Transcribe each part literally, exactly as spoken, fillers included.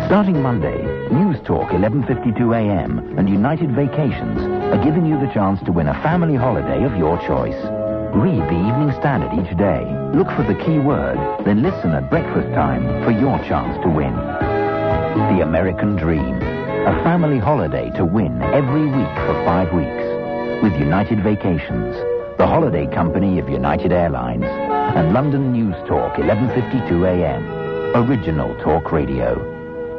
Starting Monday, News Talk eleven fifty-two A M and United Vacations are giving you the chance to win a family holiday of your choice. Read the Evening Standard each day, look for the key word, then listen at breakfast time for your chance to win. The American Dream, a family holiday to win every week for five weeks. With United Vacations, the holiday company of United Airlines, and London News Talk eleven fifty-two A M, original talk radio.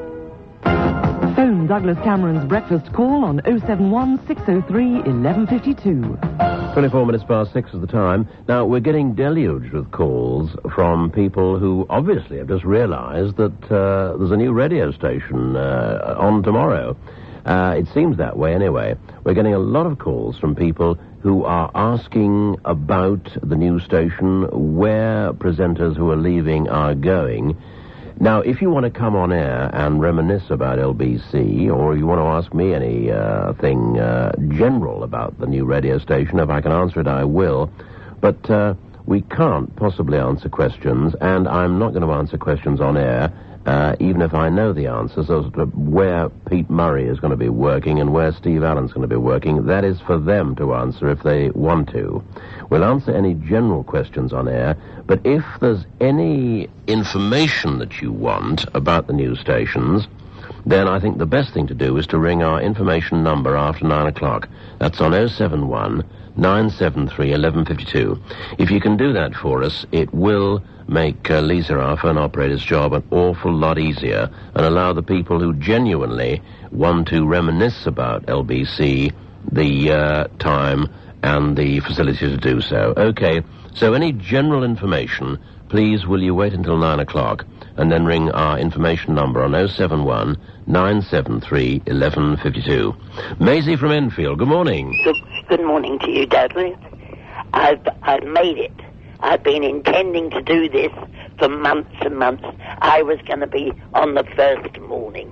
Phone Douglas Cameron's breakfast call on oh seven one, six oh three, eleven fifty-two. twenty-four minutes past six is the time. Now, we're getting deluged with calls from people who obviously have just realised that uh, there's a new radio station uh, on tomorrow. Uh, it seems that way anyway. We're getting a lot of calls from people who are asking about the new station, where presenters who are leaving are going. Now, if you want to come on air and reminisce about L B C, or you want to ask me anything uh, thing, uh, general about the new radio station, if I can answer it, I will. But uh, we can't possibly answer questions, and I'm not going to answer questions on air, uh, even if I know the answers as to where Pete Murray is going to be working and where Steve Allen's going to be working. That is for them to answer if they want to. We'll answer any general questions on air, but if there's any information that you want about the news stations, then I think the best thing to do is to ring our information number after nine o'clock. That's on oh seven one, nine seven three, eleven fifty-two. If you can do that for us, it will make uh, Lisa, our phone operator's job, an awful lot easier and allow the people who genuinely want to reminisce about L B C the uh, time and the facility to do so. Okay, so any general information, please will you wait until nine o'clock and then ring our information number on oh seven one, nine seven three, eleven fifty-two. Maisie from Enfield, good morning. Good, good morning to you, Douglas. I've, I've made it. I've been intending to do this for months and months. I was going to be on the first morning.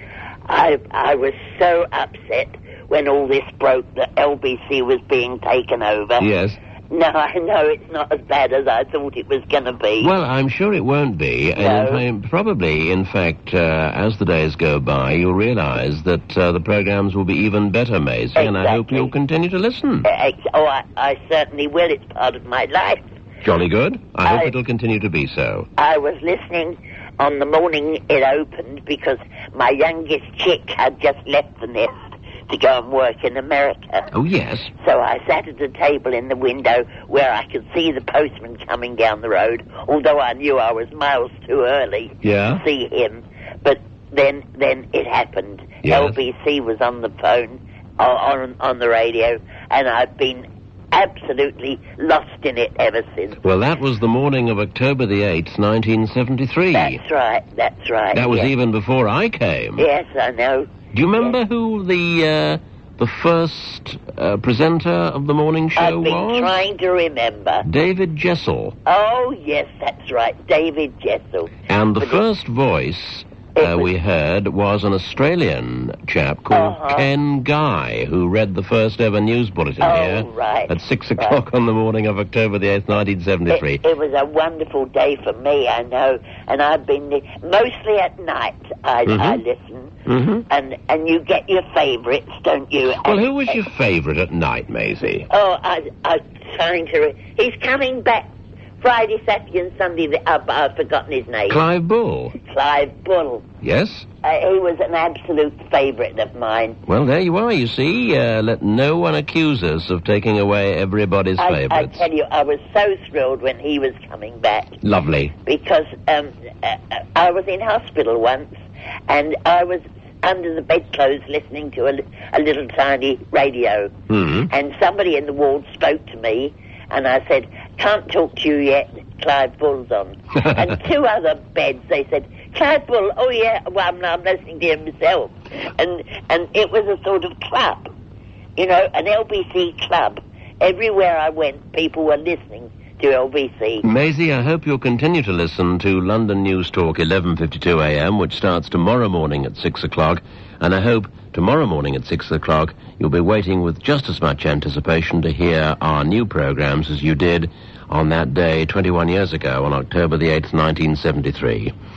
I, I was so upset when all this broke that L B C was being taken over. Yes. No, I know it's not as bad as I thought it was going to be. Well, I'm sure it won't be. No. And in fact, probably, in fact, uh, as the days go by, you'll realise that uh, the programmes will be even better, Maisie, Exactly. and I hope you'll continue to listen. Uh, ex- oh, I, I certainly will. It's part of my life. Jolly good. I hope I- it'll continue to be so. I was listening on the morning it opened because my youngest chick had just left the nest to go and work in America. Oh, yes. So I sat at a table in the window where I could see the postman coming down the road, although I knew I was miles too early Yeah. to see him. But then then it happened. Yes. L B C was on the phone, on, on, on the radio, and I've been absolutely lost in it ever since. Well, that was the morning of October the eighth, nineteen seventy-three. That's right, that's right. That was yes. even before I came. Yes, I know. Do you remember who the uh, the first uh, presenter of the morning show I've been was? trying to remember. David Jessel. Oh, yes, that's right, David Jessel. And the But it- first voice It uh, was- we heard was an Australian chap called Uh-huh. Ken Guy, who read the first ever news bulletin Oh, here right, at six right. o'clock on the morning of October the eighth, nineteen seventy-three. It, it was a wonderful day for me, I know, and I've been mostly at night. I, Mhm. I listen, Mm-hmm. and and you get your favourites, don't you? Well, And- who was your favourite at night, Maisie? Oh, I I'm trying to. Re- He's coming back Friday, Saturday, and Sunday. The, uh, I've forgotten his name. Clive Bull. Clive Bull. Yes? Uh, he was an absolute favourite of mine. Well, there you are, you see. Uh, let no one accuse us of taking away everybody's I, I favourites. tell you, I was so thrilled when he was coming back. Lovely. Because um, uh, I was in hospital once, and I was under the bedclothes listening to a, li- a little tiny radio, Hmm. and somebody in the ward spoke to me, and I said, "Can't talk to you yet, Clive Bull's on." And two other beds, they said, "Clive Bull, oh yeah, well, I'm, I'm listening to him myself." And, and it was a sort of club, you know, an L B C club. Everywhere I went, people were listening to L B C. Maisie, I hope you'll continue to listen to London News Talk eleven fifty-two a m, which starts tomorrow morning at six o'clock, and I hope tomorrow morning at six o'clock you'll be waiting with just as much anticipation to hear our new programmes as you did on that day twenty-one years ago on October the eighth, nineteen seventy-three. And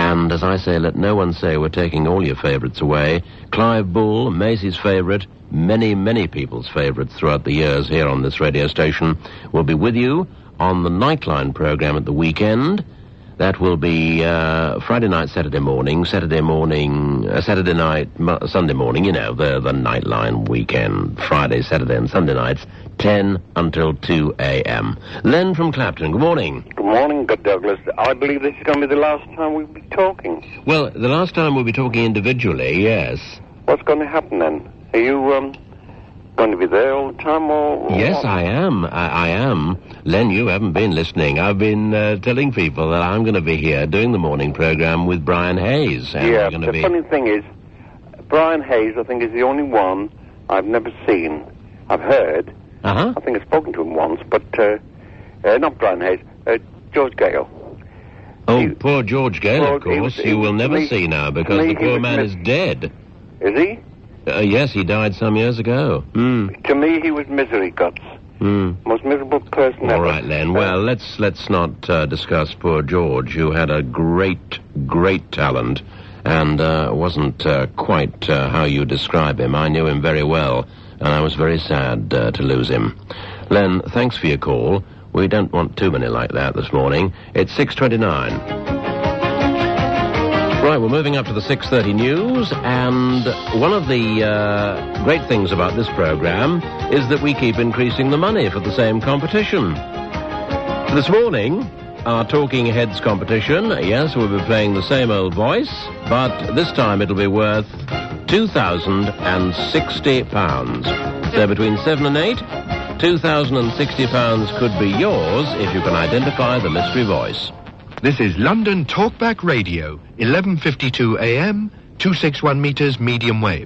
And as I say, let no one say we're taking all your favourites away. Clive Bull, Maisie's favourite, many, many people's favourites throughout the years here on this radio station, will be with you on the Nightline programme at the weekend. That will be uh, Friday night, Saturday morning, Saturday morning, uh, Saturday night, mo- Sunday morning, you know, the, the Nightline weekend, Friday, Saturday and Sunday nights, ten until two a.m. Len from Clapton, good morning. Good morning, good Douglas. I believe this is going to be the last time we'll be talking. Well, the last time we'll be talking individually, yes. What's going to happen then? Are you um, going to be there all the time, or...? or yes, what? I am. I, I am. Len, you haven't been listening. I've been uh, telling people that I'm going to be here doing the morning programme with Brian Hayes. And yeah, we're the be... funny thing is, Brian Hayes, I think, is the only one I've never seen. I've heard. Uh-huh. I think I've spoken to him once, but uh, uh, not Brian Hayes, uh, George Gale. Oh, He- poor George Gale, Well, of he course, was- he you will was- never me- see now because me, the he poor was man mis- is dead. Is he? Uh, yes, he died some years ago. Hmm. To me, he was misery guts. Hmm. Most miserable person All ever. right, Len. Uh, Well, let's let's not uh, discuss poor George, who had a great, great talent, and uh, wasn't uh, quite uh, how you describe him. I knew him very well, and I was very sad uh, to lose him. Len, thanks for your call. We don't want too many like that this morning. It's six twenty-nine. Right, we're moving up to the six thirty news, and one of the uh, great things about this programme is that we keep increasing the money for the same competition. This morning, our Talking Heads competition, yes, we'll be playing the same old voice, but this time it'll be worth two thousand sixty pounds. So between seven and eight, two thousand sixty pounds could be yours if you can identify the mystery voice. This is London Talkback Radio, eleven fifty-two A M, two sixty-one metres medium wave.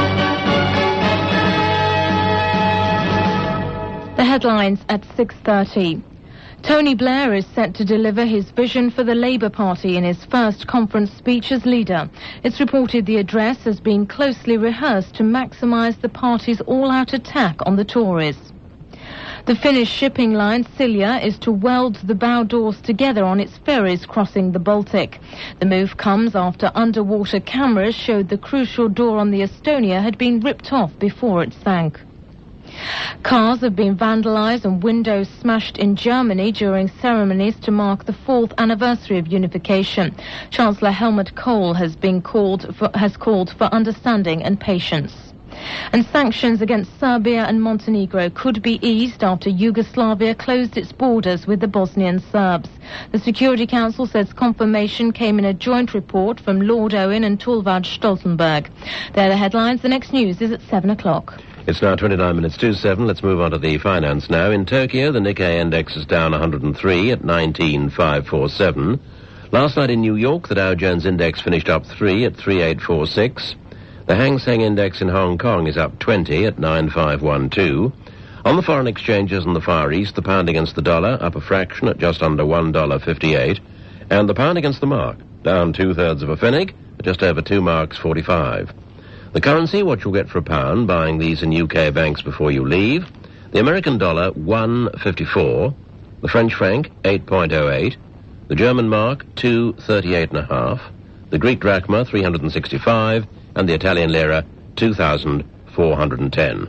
The headlines at six thirty. Tony Blair is set to deliver his vision for the Labour Party in his first conference speech as leader. It's reported the address has been closely rehearsed to maximise the party's all-out attack on the Tories. The Finnish shipping line Silja is to weld the bow doors together on its ferries crossing the Baltic. The move comes after underwater cameras showed the crucial door on the Estonia had been ripped off before it sank. Cars have been vandalised and windows smashed in Germany during ceremonies to mark the fourth anniversary of unification. Chancellor Helmut Kohl has been called for, has called for understanding and patience. And sanctions against Serbia and Montenegro could be eased after Yugoslavia closed its borders with the Bosnian Serbs. The Security Council says confirmation came in a joint report from Lord Owen and Thorvald Stoltenberg. They're the headlines. The next news is at seven o'clock. It's now twenty-nine minutes to seven. Let's move on to the finance now. In Tokyo, the Nikkei index is down one hundred three at nineteen thousand five hundred forty-seven. Last night in New York, the Dow Jones index finished up three at three thousand eight hundred forty-six. The Hang Seng index in Hong Kong is up twenty at nine thousand five hundred twelve. On the foreign exchanges in the Far East, the pound against the dollar up a fraction at just under one dollar fifty-eight, and the pound against the mark down two-thirds of a pfennig at just over two marks forty-five. The currency, what you'll get for a pound, buying these in U K banks before you leave. The American dollar, one fifty-four. The French franc, eight point oh eight. The German mark, two thirty-eight and a half. The Greek drachma, three hundred sixty-five. And the Italian lira, two thousand four hundred ten.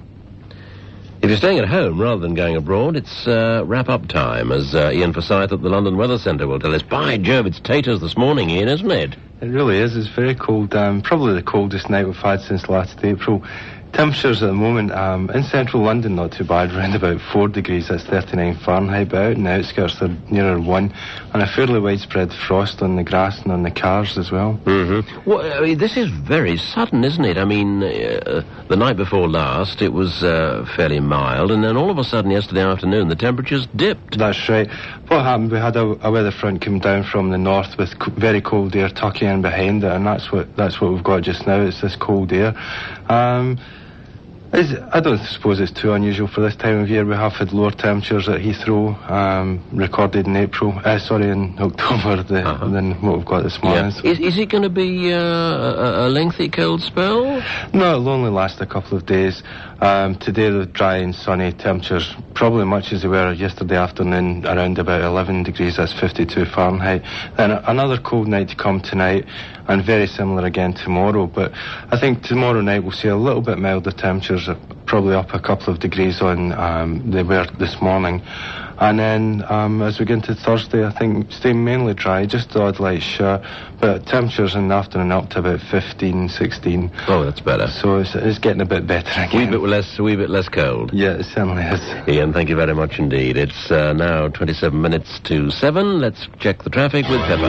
If you're staying at home rather than going abroad, it's uh, wrap-up time, as uh, Ian Forsyth at the London Weather Centre will tell us. By Jove, it's taters this morning, Ian, isn't it? It really is. It's very cold. Um, probably the coldest night we've had since last April. Temperatures at the moment um, in central London not too bad, around about four degrees, that's thirty-nine Fahrenheit, but out in the outskirts they're nearer one, and a fairly widespread frost on the grass and on the cars as well. Mm-hmm. Well, I mean, this is very sudden, isn't it? I mean, uh, the night before last it was uh, fairly mild, and then all of a sudden yesterday afternoon the temperatures dipped. That's right. What happened, we had a, a weather front come down from the north with co- very cold air tucking in behind it, and that's what that's what we've got just now. It's this cold air. Um... Is, I don't suppose it's too unusual for this time of year. We have had lower temperatures at Heathrow, um, recorded in April, uh, sorry, in October the, uh-huh. than what we've got this morning. Yeah. Is, is it going to be uh, a, a lengthy cold spell? No, it'll only last a couple of days. Um, today the dry and sunny temperatures, probably much as they were yesterday afternoon, around about eleven degrees, that's fifty-two Fahrenheit. Then another cold night to come tonight, and very similar again tomorrow. But I think tomorrow night we'll see a little bit milder temperatures, probably up a couple of degrees on um, they were this morning. And then um, as we get into Thursday, I think staying mainly dry, just the odd light shower, but temperatures in the afternoon up to about fifteen, sixteen. Oh, that's better. So it's, it's getting a bit better again. A wee bit less, a wee bit less cold. Yeah, it certainly is. Ian, thank you very much indeed. It's uh, now twenty-seven minutes to seven. Let's check the traffic with Pepper.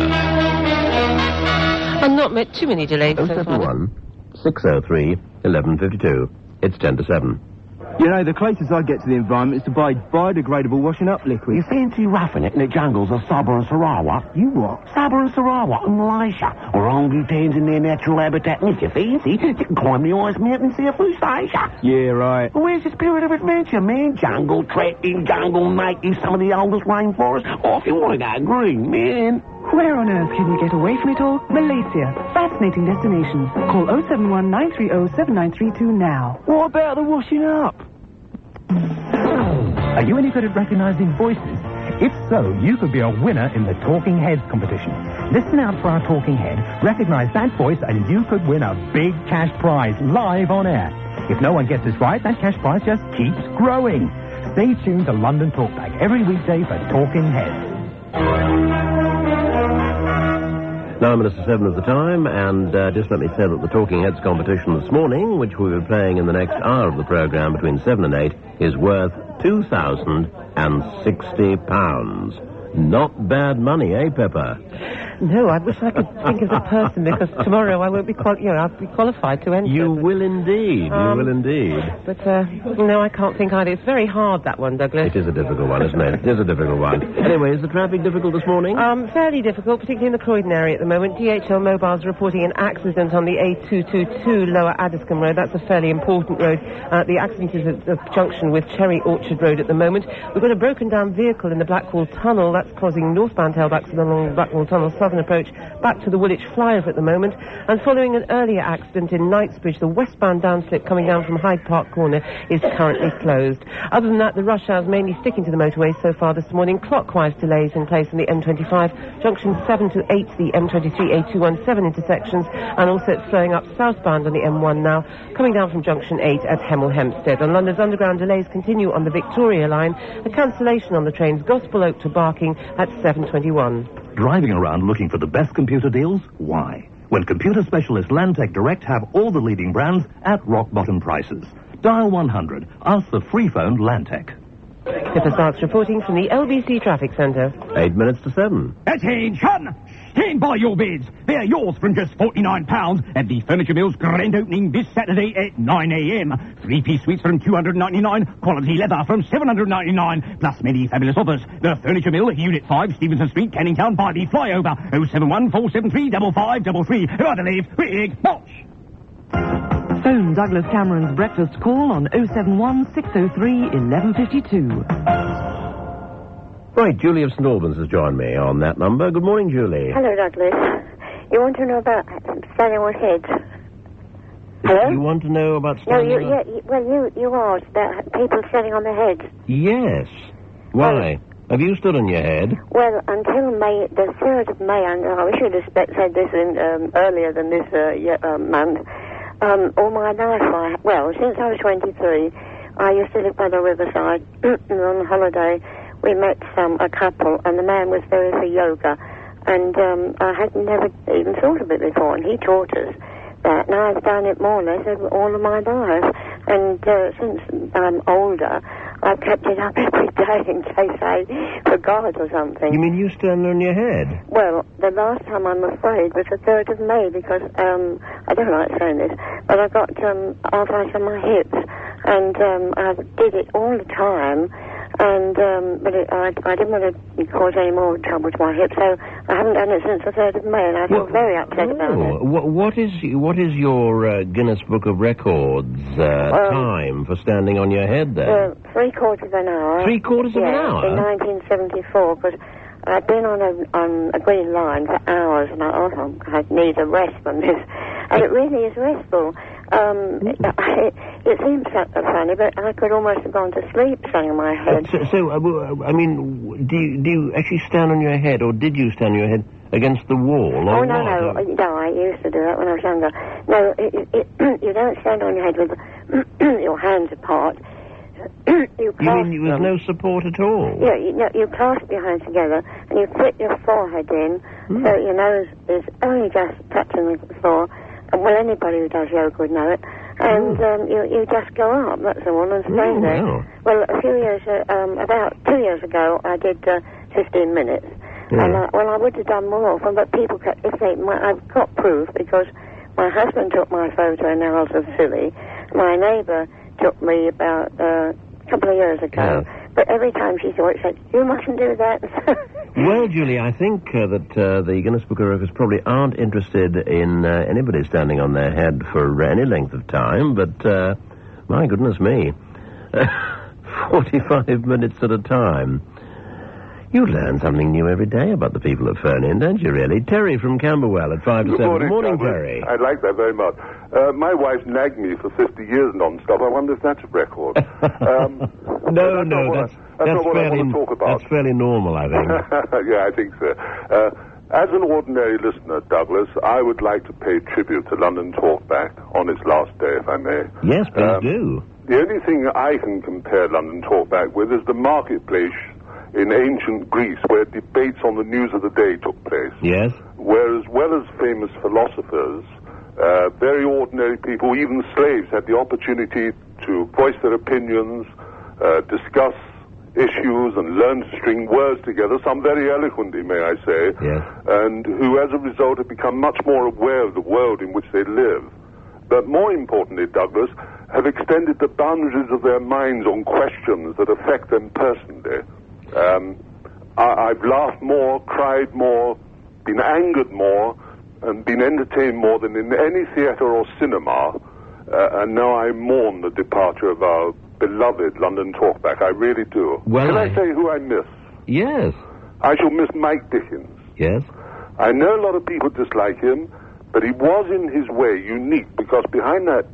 And not met too many delays so far. oh seven one, six oh three, eleven fifty-two. It's ten to seven. You know, the closest I get to the environment is to buy biodegradable washing-up liquid. You fancy roughing it in the jungles of Sabah and Sarawak? You what? Sabah and Sarawak in Malaysia, or orangutans in their natural habitat. And if you fancy, you can climb the ice mountain and see a food station. Yeah, right. Well, where's the spirit of adventure, man? Jungle trekking, jungle making, some of the oldest rainforests. Or if you want to go green, man. Where on earth can you get away from it all? Malaysia. Fascinating destinations. Call oh seven one, nine three oh, seven nine three two now. What about the washing up? Are you any good at recognizing voices? If so, you could be a winner in the Talking Heads competition. Listen out for our Talking Head, recognize that voice, and you could win a big cash prize live on air. If no one gets this right, that cash prize just keeps growing. Stay tuned to London Talkback every weekday for Talking Heads. Nine minutes to seven of the time, and uh, just let me say that the Talking Heads competition this morning, which we'll be playing in the next hour of the programme between seven and eight, is worth two thousand sixty pounds. Not bad money, eh, Pepper? No, I wish I could think of the person, because tomorrow I won't be, quali- you know, I'll be qualified to enter. You but, will indeed, um, you will indeed. But, uh, no, I can't think either. It's very hard, that one, Douglas. It is a difficult one, isn't it? It is a difficult one. Anyway, is the traffic difficult this morning? Um, fairly difficult, particularly in the Croydon area at the moment. D H L Mobile's reporting an accident on the A two twenty-two Lower Addiscombe Road. That's a fairly important road. Uh, the accident is at the junction with Cherry Orchard Road at the moment. We've got a broken down vehicle in the Blackwall Tunnel. That's causing northbound tailbacks along the Blackwall Tunnel southern approach back to the Woolwich flyover at the moment. And following an earlier accident in Knightsbridge, the westbound downslip coming down from Hyde Park Corner is currently closed. Other than that, the rush hour is mainly sticking to the motorway so far this morning. Clockwise delays in place on the M twenty-five, junction seven to eight, the M twenty-three A two seventeen intersections, and also it's flowing up southbound on the M one now, coming down from junction eight at Hemel Hempstead. On London's Underground, delays continue on the Victoria line. A cancellation on the trains Gospel Oak to Barking at seven twenty-one. Driving around looking for the best computer deals? Why? When computer specialists Landtech Direct have all the leading brands at rock-bottom prices. Dial one hundred. Ask the free-phoned Landtech. Pippa starts reporting from the L B C Traffic Centre. Eight minutes to seven. Attention! Stand by your bids. They're yours from just forty-nine pounds at the Furniture Mill's grand opening this Saturday at nine a.m. Three-piece suites from two hundred ninety-nine pounds, quality leather from seven hundred ninety-nine pounds, plus many fabulous offers. The Furniture Mill, Unit five, Stevenson Street, Canning Town, by the flyover. oh seven one, four seven three, five five three three. I believe, Rig, March. Phone Douglas Cameron's breakfast call on oh seven one, six oh three, eleven fifty-two. Right, Julie of St Albans has joined me on that number. Good morning, Julie. Hello, Douglas. You want to know about standing on heads? Hello? You want to know about No, standing you, on... yeah, you, well, you, you asked about people standing on their heads. Yes. Why? Have you stood on your head? Well, until May, the third of May, and I wish you'd have spe- said this in, um, earlier than this uh, yeah, uh, month, um, all my life, I, well, since I was twenty-three, I used to live by the riverside, and on holiday, we met um, a couple, and the man was very for yoga, and um, I had never even thought of it before, and he taught us that, and I've done it more or less all of my life, and uh, since I'm older, I've kept it up every day in case I forgot or something. You mean you stand on your head? Well, the last time, I'm afraid, was the third of May, because um, I don't like saying this, but I got um, arthritis on my hips, and um, I did it all the time. And, um, but it, I, I didn't want to cause any more trouble to my hip, so I haven't done it since the third of May, and I feel Well, very upset about Oh, it. wh- what is what is your uh, Guinness Book of Records uh, Um, time for standing on your head there? Uh, three quarters of an hour. Three quarters of an Yeah, hour? in nineteen seventy-four, because I'd been on a, on a green line for hours, and I thought, oh, I need a rest from this. And it really is restful. Um, it, it, it seems so- funny, but I could almost have gone to sleep standing on my head. So, so uh, w- I mean, w- do you, do you actually stand on your head, or did you stand on your head against the wall? Or Oh, no, what? no, no, I used to do that when I was younger. No, it, it, it, you don't stand on your head with your hands apart. you You clasp mean with them. no support at all? Yeah, you, no, you clasp your hands together and you put your forehead in Hmm. so your nose is only just touching the floor. And, well, anybody who does yoga would know it. And um, you, you just go up, that's all, and stay Oh, there. wow. Well, a few years, uh, um, about two years ago, I did uh, fifteen minutes. Yeah. And, uh, well, I would have done more often, but people, kept, if they, my, I've got proof because my husband took my photo and now I was silly. My neighbour took me about uh, a couple of years ago. Yeah. But every time she saw it, she said, you mustn't do that. Well, Julie, I think uh, that uh, the Guinness Book of Records probably aren't interested in uh, anybody standing on their head for any length of time, but, uh, my goodness me, forty-five minutes at a time. You learn something new every day about the people that phone in, don't you, really? Terry from Camberwell at five to Good seven. morning, Good morning, Douglas. Terry. I like that very much. Uh, my wife nagged me for fifty years non-stop. I wonder if that's a record. Um, No, that's no, not what I- that's, that's that's not what I fairly, want to talk about. that's fairly normal, I think. Yeah, I think so. Uh, as an ordinary listener, Douglas, I would like to pay tribute to London Talkback on its last day, if I may. Yes, please Um, do. The only thing I can compare London Talkback with is the marketplace in ancient Greece, where debates on the news of the day took place. Yes? Where, as well as famous philosophers, uh, very ordinary people, even slaves, had the opportunity to voice their opinions, uh, discuss issues, and learn to string words together, some very eloquently, may I say, Yes. and who, as a result, have become much more aware of the world in which they live. But more importantly, Douglas, have extended the boundaries of their minds on questions that affect them personally. Um, I, I've laughed more, cried more, been angered more, and been entertained more than in any theatre or cinema. Uh, and now I mourn the departure of our beloved London Talkback. I really do. Well, Can I, I- say who I miss? Yes. I shall miss Mike Dickens. Yes? I know a lot of people dislike him, but he was in his way unique because behind that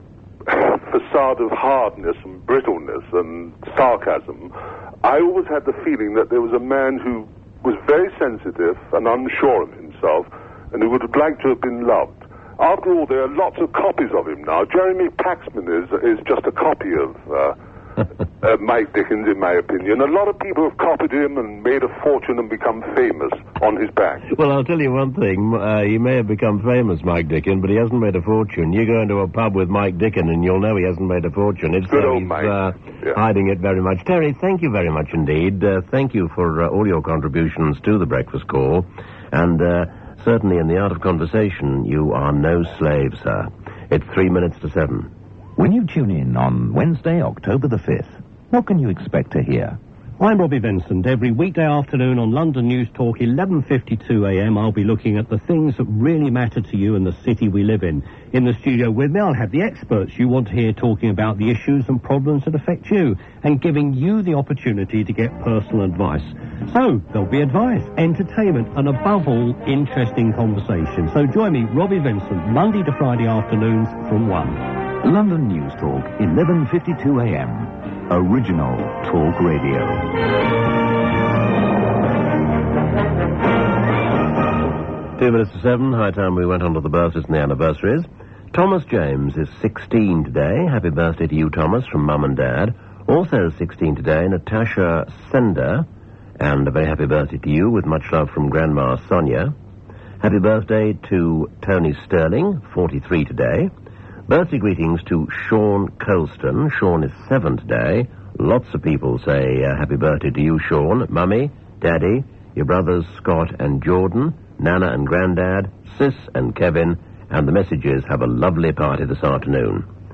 facade of hardness and brittleness and sarcasm, I always had the feeling that there was a man who was very sensitive and unsure of himself and who would have liked to have been loved. After all, there are lots of copies of him now. Jeremy Paxman is is just a copy of uh, uh, Mike Dickens, in my opinion. A lot of people have copied him and made a fortune and become famous on his back. Well, I'll tell you one thing. Uh, he may have become famous, Mike Dicken, but he hasn't made a fortune. You go into a pub with Mike Dicken and you'll know he hasn't made a fortune. It's Good though old he's Mike. uh, Yeah. hiding it very much. Terry, thank you very much indeed. Uh, thank you for uh, all your contributions to the breakfast call. And uh, certainly in the art of conversation, you are no slave, sir. It's three minutes to seven. When you tune in on Wednesday, October the fifth, what can you expect to hear? I'm Robbie Vincent. Every weekday afternoon on London News Talk, eleven fifty-two a m, I'll be looking at the things that really matter to you in the city we live in. In the studio with me, I'll have the experts you want to hear talking about the issues and problems that affect you and giving you the opportunity to get personal advice. So, there'll be advice, entertainment, and above all, interesting conversation. So join me, Robbie Vincent, Monday to Friday afternoons from one. London News Talk, eleven fifty-two a m. Original Talk Radio. Two minutes to seven. High time we went on to the birthdays and the anniversaries. Thomas James is sixteen today. Happy birthday to you, Thomas, from Mum and Dad. Also sixteen today, Natasha Sender. And a very happy birthday to you, with much love from Grandma Sonia. Happy birthday to Tony Sterling, forty-three today. Birthday greetings to Sean Colston. Sean is seven today. Lots of people say uh, happy birthday to you, Sean. Mummy, Daddy, your brothers Scott and Jordan, Nana and Grandad, Sis and Kevin, and the messages have a lovely party this afternoon.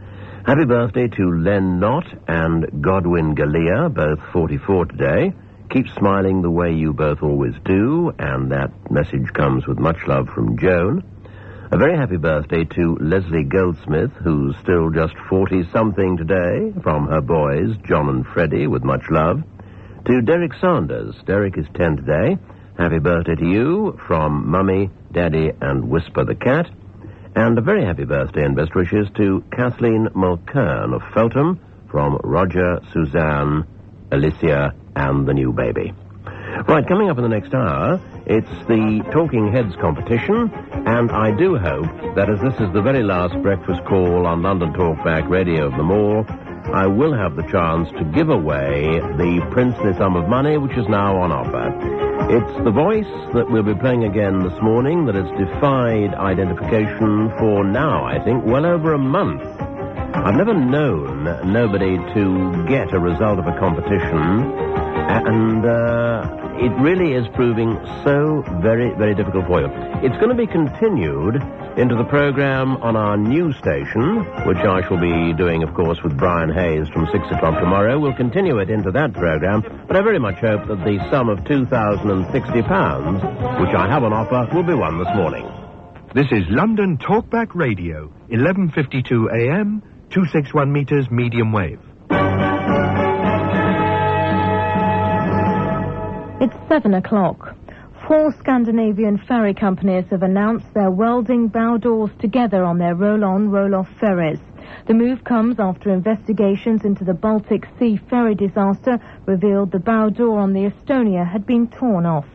Happy birthday to Len Knott and Godwin Galea, both forty-four today. Keep smiling the way you both always do, and that message comes with much love from Joan. A very happy birthday to Leslie Goldsmith, who's still just forty-something today, from her boys, John and Freddie, with much love. To Derek Sanders. Derek is ten today. Happy birthday to you from Mummy, Daddy, and Whisper the Cat. And a very happy birthday and best wishes to Kathleen Mulkern of Feltham, from Roger, Suzanne, Alicia, and the new baby. Right, coming up in the next hour, it's the Talking Heads competition, and I do hope that as this is the very last breakfast call on London Talkback Radio of them all, I will have the chance to give away the princely sum of money which is now on offer. It's the voice that we'll be playing again this morning that has defied identification for now, I think, well over a month. I've never known nobody to get a result of a competition, and uh, it really is proving so very, very difficult for you. It's going to be continued into the program on our new station, which I shall be doing, of course, with Brian Hayes from six o'clock tomorrow. We'll continue it into that program, but I very much hope that the sum of two thousand sixty pounds, which I have on offer, will be won this morning. This is London Talkback Radio, eleven fifty-two A M, two sixty-one metres medium wave. It's seven o'clock. Four Scandinavian ferry companies have announced they're welding bow doors together on their roll-on, roll-off ferries. The move comes after investigations into the Baltic Sea ferry disaster revealed the bow door on the Estonia had been torn off.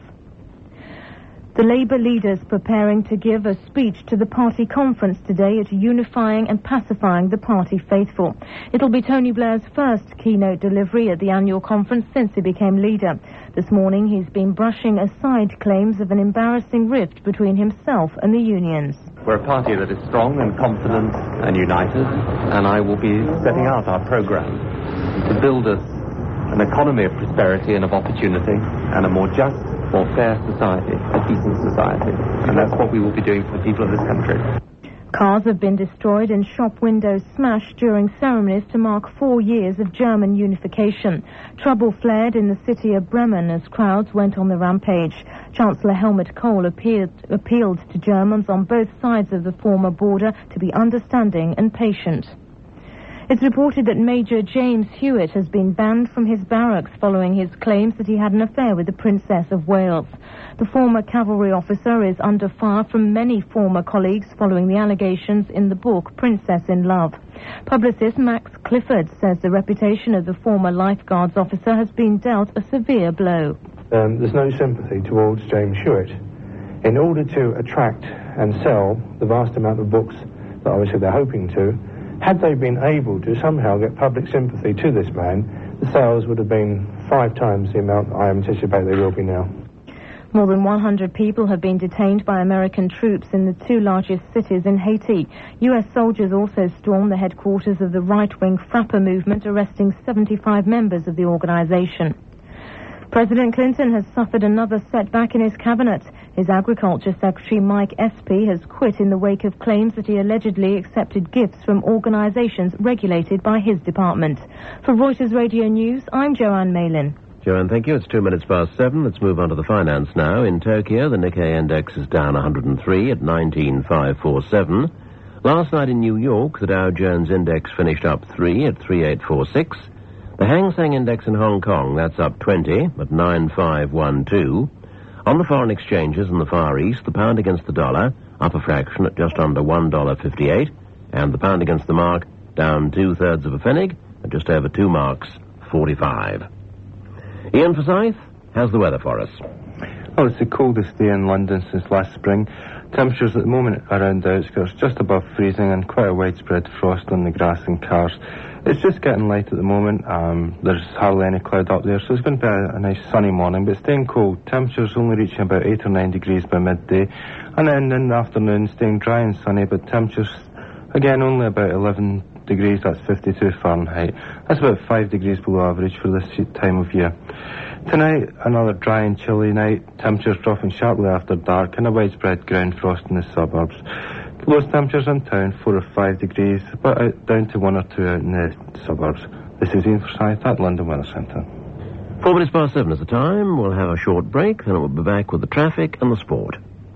The Labour leaders preparing to give a speech to the party conference today at unifying and pacifying the party faithful. It'll be Tony Blair's first keynote delivery at the annual conference since he became leader. This morning he's been brushing aside claims of an embarrassing rift between himself and the unions. We're a party that is strong and confident and united, and I will be setting out our programme to build us an economy of prosperity and of opportunity and a more just, more fair society, a decent society. And that's what we will be doing for the people of this country. Cars have been destroyed and shop windows smashed during ceremonies to mark four years of German unification. Trouble flared in the city of Bremen as crowds went on the rampage. Chancellor Helmut Kohl appealed, appealed to Germans on both sides of the former border to be understanding and patient. It's reported that Major James Hewitt has been banned from his barracks following his claims that he had an affair with the Princess of Wales. The former cavalry officer is under fire from many former colleagues following the allegations in the book Princess in Love. Publicist Max Clifford says the reputation of the former lifeguards officer has been dealt a severe blow. Um, there's no sympathy towards James Hewitt. In order to attract and sell the vast amount of books that obviously they're hoping to, had they been able to somehow get public sympathy to this man, the sales would have been five times the amount I anticipate they will be now. More than one hundred people have been detained by American troops in the two largest cities in Haiti. U S soldiers also stormed the headquarters of the right-wing Frapper movement, arresting seventy-five members of the organization. President Clinton has suffered another setback in his cabinet. His Agriculture Secretary Mike Espy has quit in the wake of claims that he allegedly accepted gifts from organizations regulated by his department. For Reuters Radio News, I'm Joanne Malin. Joanne, thank you. It's two minutes past seven. Let's move on to the finance now. In Tokyo, the Nikkei index is down one hundred three at nineteen thousand five hundred forty-seven. Last night in New York, the Dow Jones index finished up three at three thousand eight hundred forty-six. The Hang Seng index in Hong Kong, that's up twenty at nine thousand five hundred twelve. On the foreign exchanges in the Far East, the pound against the dollar up a fraction at just under one dollar fifty-eight, and the pound against the mark down two-thirds of a pfennig at just over two marks forty-five. Ian Forsyth has the weather for us. Oh, it's the coldest day in London since last spring. Temperatures at the moment around the outskirts just above freezing and quite a widespread frost on the grass and cars. It's just getting light at the moment. Um, there's hardly any cloud up there, so it's going to be a, a nice sunny morning, but staying cold. Temperatures only reaching about eight or nine degrees by midday, and then in the afternoon staying dry and sunny, but temperatures, again, only about eleven degrees, that's fifty-two Fahrenheit. That's about five degrees below average for this time of year. Tonight, another dry and chilly night, temperatures dropping sharply after dark, and a widespread ground frost in the suburbs. Lowest temperatures in town, four or five degrees, but out, down to one or two out in the suburbs. This is Ian Forsyth at London Weather Centre. Four minutes past seven is the time. We'll have a short break, then we'll be back with the traffic and the sport.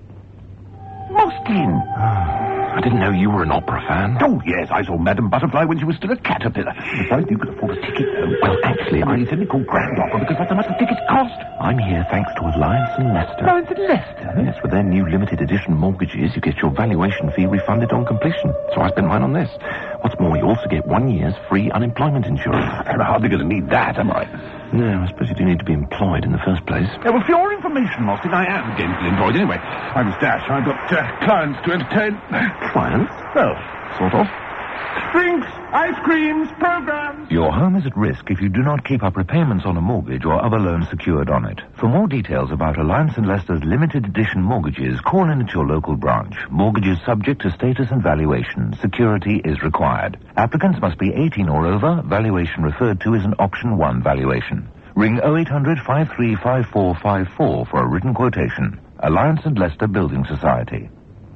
Moskin! I didn't know you were an opera fan. Oh, yes, I saw Madame Butterfly when she was still a caterpillar. If only you could afford a ticket, though. Well, actually, I it's only called Grand Opera because that's how much the tickets cost. I'm here thanks to Alliance and Leicester. Alliance and Leicester? Yes, with their new limited edition mortgages, you get your valuation fee refunded on completion. So I spent mine on this. What's more, you also get one year's free unemployment insurance. I'm hardly going to need that, am I? No, I suppose you do need to be employed in the first place. Yeah, well, for your information, Moskin, I am gainfully employed anyway. I'm Stash. I've got uh, clients to entertain. Clients? Well, sort of. Drinks, ice creams, programs. Your home is at risk if you do not keep up repayments on a mortgage or other loans secured on it. For more details about Alliance and Leicester's limited edition mortgages, call in at your local branch. Mortgages subject to status and valuation. Security is required. Applicants must be eighteen or over. Valuation referred to is an option one valuation. Ring oh eight hundred, five three five four five four for a written quotation. Alliance and Leicester Building Society.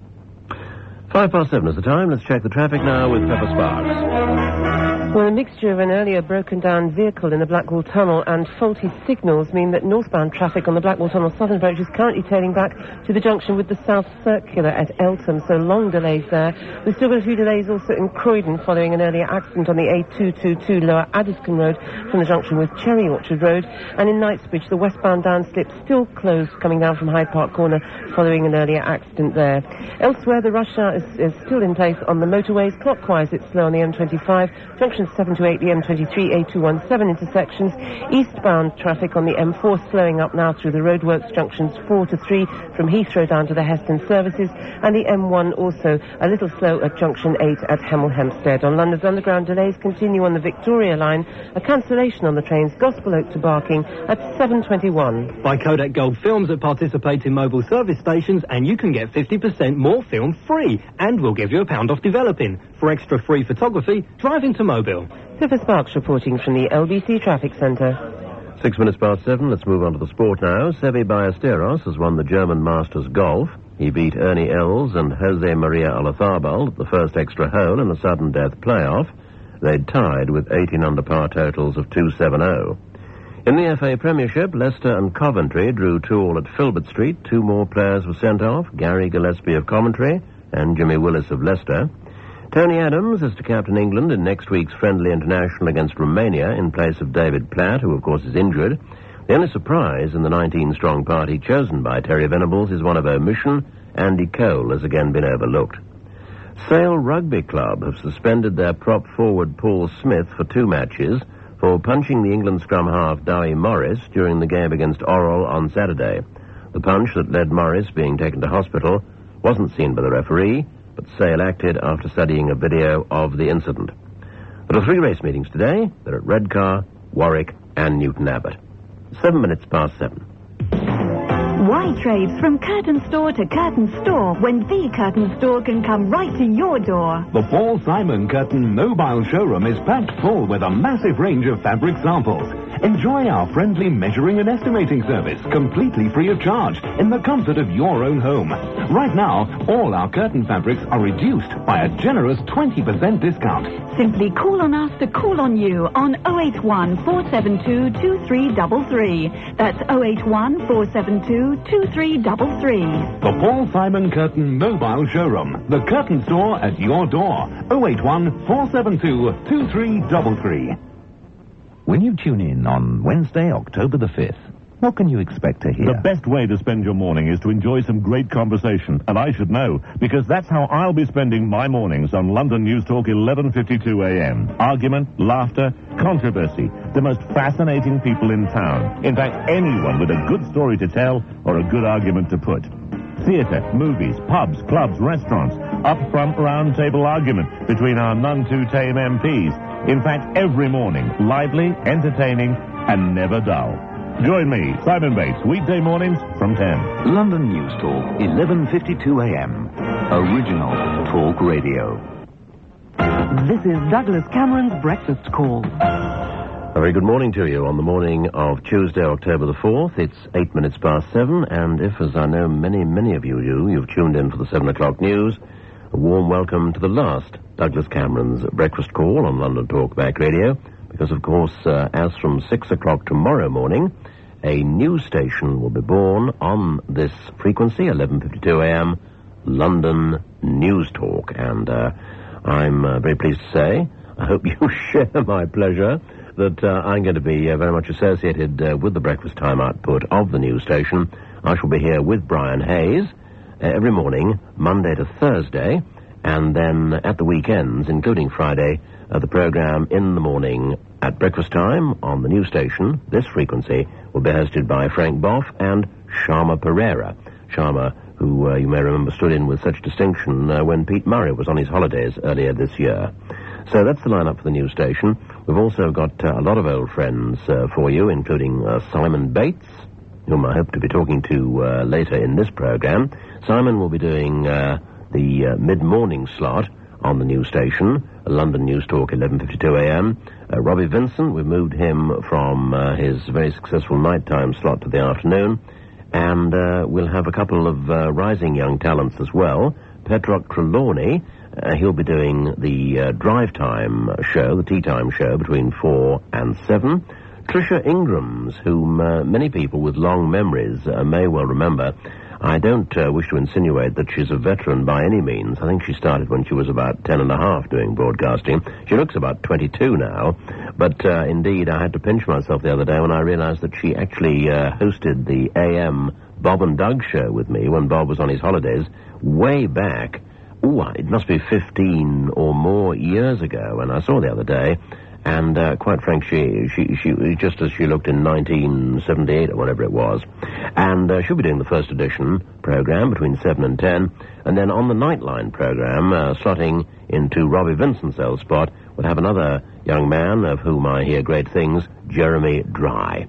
Five past seven is the time. Let's check the traffic now with Pepper Sparks. Well, a mixture of an earlier broken-down vehicle in the Blackwall Tunnel and faulty signals mean that northbound traffic on the Blackwall Tunnel southern approach is currently tailing back to the junction with the South Circular at Eltham, so long delays there. We've still got a few delays also in Croydon following an earlier accident on the A two two two Lower Addiscombe Road from the junction with Cherry Orchard Road. And in Knightsbridge, the westbound downslip still closed coming down from Hyde Park Corner following an earlier accident there. Elsewhere, the rush hour is, is still in place on the motorways. Clockwise, it's slow on the M twenty-five, junction seven to eight, the M twenty-three, A two seventeen intersections. Eastbound traffic on the M four slowing up now through the roadworks, junctions four to three from Heathrow down to the Heston services, and the M one also a little slow at junction eight at Hemel Hempstead. On London's Underground, delays continue on the Victoria line. A cancellation on the trains Gospel Oak to Barking at seven twenty-one. Buy Kodak Gold films that participate in mobile service stations and you can get fifty percent more film free, and we'll give you a pound off developing. For extra free photography, drive into Mobile. Pippa Sparks reporting from the L B C Traffic Centre. Six minutes past seven. Let's move on to the sport now. Seve Ballesteros has won the German Masters Golf. He beat Ernie Els and Jose Maria Olazabal at the first extra hole in the sudden death playoff. They'd tied with eighteen under par totals of two seventy. In the F A Premiership, Leicester and Coventry drew two all at Filbert Street. Two more players were sent off, Gary Gillespie of Coventry and Jimmy Willis of Leicester. Tony Adams is to captain England in next week's friendly international against Romania in place of David Platt, who of course is injured. The only surprise in the nineteen-strong party chosen by Terry Venables is one of omission. Andy Cole has again been overlooked. Sale Rugby Club have suspended their prop forward Paul Smith for two matches for punching the England scrum half Dowie Morris during the game against Orrell on Saturday. The punch that led Morris being taken to hospital wasn't seen by the referee, but Sale acted after studying a video of the incident. There are three race meetings today. They're at Redcar, Warwick and Newton Abbot. Seven minutes past seven. Why trade from curtain store to curtain store when the curtain store can come right to your door? The Paul Simon Curtain Mobile Showroom is packed full with a massive range of fabric samples. Enjoy our friendly measuring and estimating service completely free of charge in the comfort of your own home. Right now, all our curtain fabrics are reduced by a generous twenty percent discount. Simply call on us to call on you on oh eight one, four seven two, two three three three. That's oh eight one, four seven two, two three three three. The Paul Simon Curtain Mobile Showroom. The curtain store at your door. oh eight one, four seven two, two three three three. When you tune in on Wednesday, October the fifth, what can you expect to hear? The best way to spend your morning is to enjoy some great conversation, and I should know, because that's how I'll be spending my mornings on London News Talk eleven fifty-two A M. Argument, laughter, controversy, the most fascinating people in town. In fact, anyone with a good story to tell or a good argument to put. Theatre, movies, pubs, clubs, restaurants, up-front round-table argument between our none-too-tame M Ps. In fact, every morning, lively, entertaining, and never dull. Join me, Simon Bates, weekday mornings from ten. London News Talk, eleven fifty-two A M. Original Talk Radio. This is Douglas Cameron's Breakfast Call. A very good morning to you on the morning of Tuesday, October the fourth. It's eight minutes past seven, and if, as I know many, many of you do, you've tuned in for the seven o'clock news, A warm welcome to the last Douglas Cameron's breakfast call on London Talkback Radio, because, of course, uh, as from six o'clock tomorrow morning, a new station will be born on this frequency, eleven fifty-two a m, London News Talk. And uh, I'm uh, very pleased to say, I hope you share my pleasure, that uh, I'm going to be uh, very much associated uh, with the breakfast time output of the news station. I shall be here with Brian Hayes uh, every morning, Monday to Thursday, and then at the weekends, including Friday, uh, the program in the morning at breakfast time on the news station, this frequency, will be hosted by Frank Boff and Sharma Pereira. Sharma, who uh, you may remember stood in with such distinction uh, when Pete Murray was on his holidays earlier this year. So that's the lineup for the news station. We've also got uh, a lot of old friends uh, for you, including uh, Simon Bates, whom I hope to be talking to uh, later in this program. Simon will be doing uh, the uh, mid-morning slot on the news station, London News Talk, eleven fifty-two a m. Uh, Robbie Vincent, we've moved him from uh, his very successful nighttime slot to the afternoon. And uh, we'll have a couple of uh, rising young talents as well. Petrock Trelawney, uh, he'll be doing the uh, drive time show, the tea time show, between four and seven. Tricia Ingrams, whom uh, many people with long memories uh, may well remember. I don't uh, wish to insinuate that she's a veteran by any means. I think she started when she was about ten and a half doing broadcasting. She looks about twenty-two now. But uh, indeed, I had to pinch myself the other day when I realized that she actually uh, hosted the A M Bob and Doug show with me when Bob was on his holidays way back. Ooh, it must be fifteen or more years ago. And I saw the other day. And uh, quite frank, she, she, she, just as she looked in nineteen seventy-eight or whatever it was. And uh, she'll be doing the first edition program between seven and ten. And then on the Nightline program, uh, slotting into Robbie Vincent's old spot, we'll have another young man of whom I hear great things, Jeremy Dry.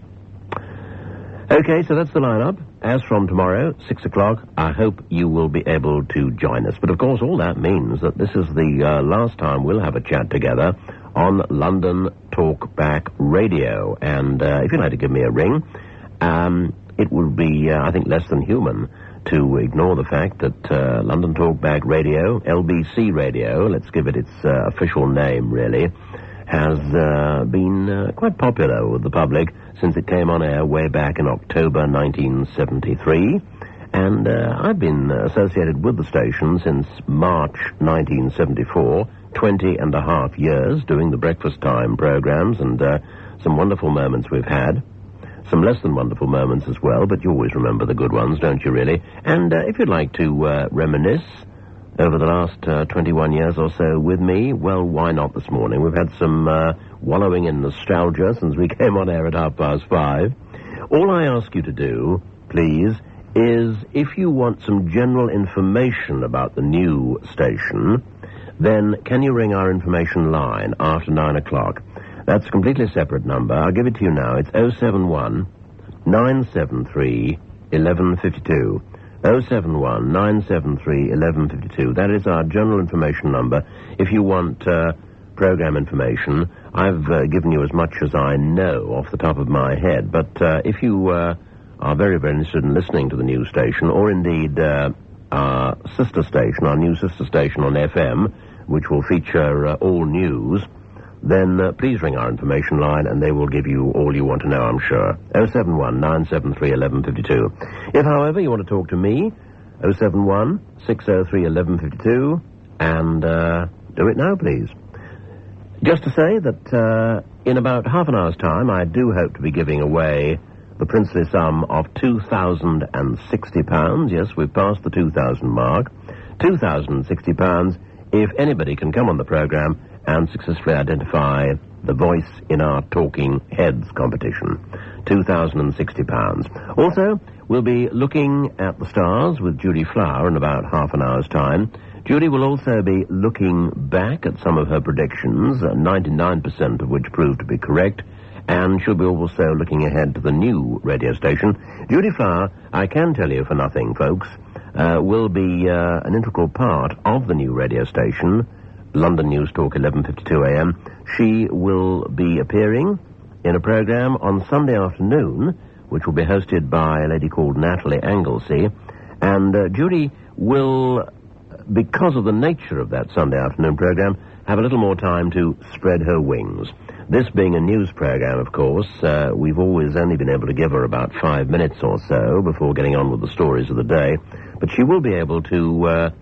Okay, so that's the lineup. As from tomorrow, six o'clock, I hope you will be able to join us. But of course, all that means that this is the uh, last time we'll have a chat together on London Talkback Radio. And uh, if you'd like to give me a ring, um, it would be, uh, I think, less than human to ignore the fact that uh, London Talkback Radio, L B C Radio, let's give it its uh, official name, really, has uh, been uh, quite popular with the public since it came on air way back in October nineteen seventy-three. And uh, I've been associated with the station since March nineteen seventy-four, twenty and a half years doing the breakfast time programs, and uh, some wonderful moments we've had. Some less than wonderful moments as well, but you always remember the good ones, don't you, really? And uh, if you'd like to uh, reminisce over the last uh, twenty-one years or so with me, well, why not this morning? We've had some uh, wallowing in nostalgia since we came on air at half past five. All I ask you to do, please, is if you want some general information about the new station, then can you ring our information line after nine o'clock? That's a completely separate number. I'll give it to you now. It's oh seven one, nine seven three, eleven fifty-two. oh seven one, nine seven three, eleven fifty-two. That is our general information number. If you want uh, program information, I've uh, given you as much as I know off the top of my head. But uh, if you uh, are very, very interested in listening to the news station, or indeed uh, our sister station, our new sister station on F M, which will feature uh, all news, then uh, please ring our information line and they will give you all you want to know, I'm sure. oh seven one, nine seven three, eleven fifty-two. If, however, you want to talk to me, oh seven one, six oh three, eleven fifty-two, and uh, do it now, please. Just to say that uh, in about half an hour's time, I do hope to be giving away the princely sum of two thousand sixty pounds. Yes, we've passed the two thousand mark. two thousand sixty pounds if anybody can come on the program and successfully identify the voice in our Talking Heads competition. two thousand sixty pounds. Also, we'll be looking at the stars with Judy Flower in about half an hour's time. Judy will also be looking back at some of her predictions, uh, ninety-nine percent of which proved to be correct, and she'll be also looking ahead to the new radio station. Judy Flower, I can tell you for nothing, folks, uh, will be uh, an integral part of the new radio station, London News Talk, eleven fifty-two a m. She will be appearing in a program on Sunday afternoon, which will be hosted by a lady called Natalie Anglesey, and uh, Judy will because of the nature of that Sunday afternoon programme, have a little more time to spread her wings. This being a news programme, of course, uh, we've always only been able to give her about five minutes or so before getting on with the stories of the day. But she will be able to uh,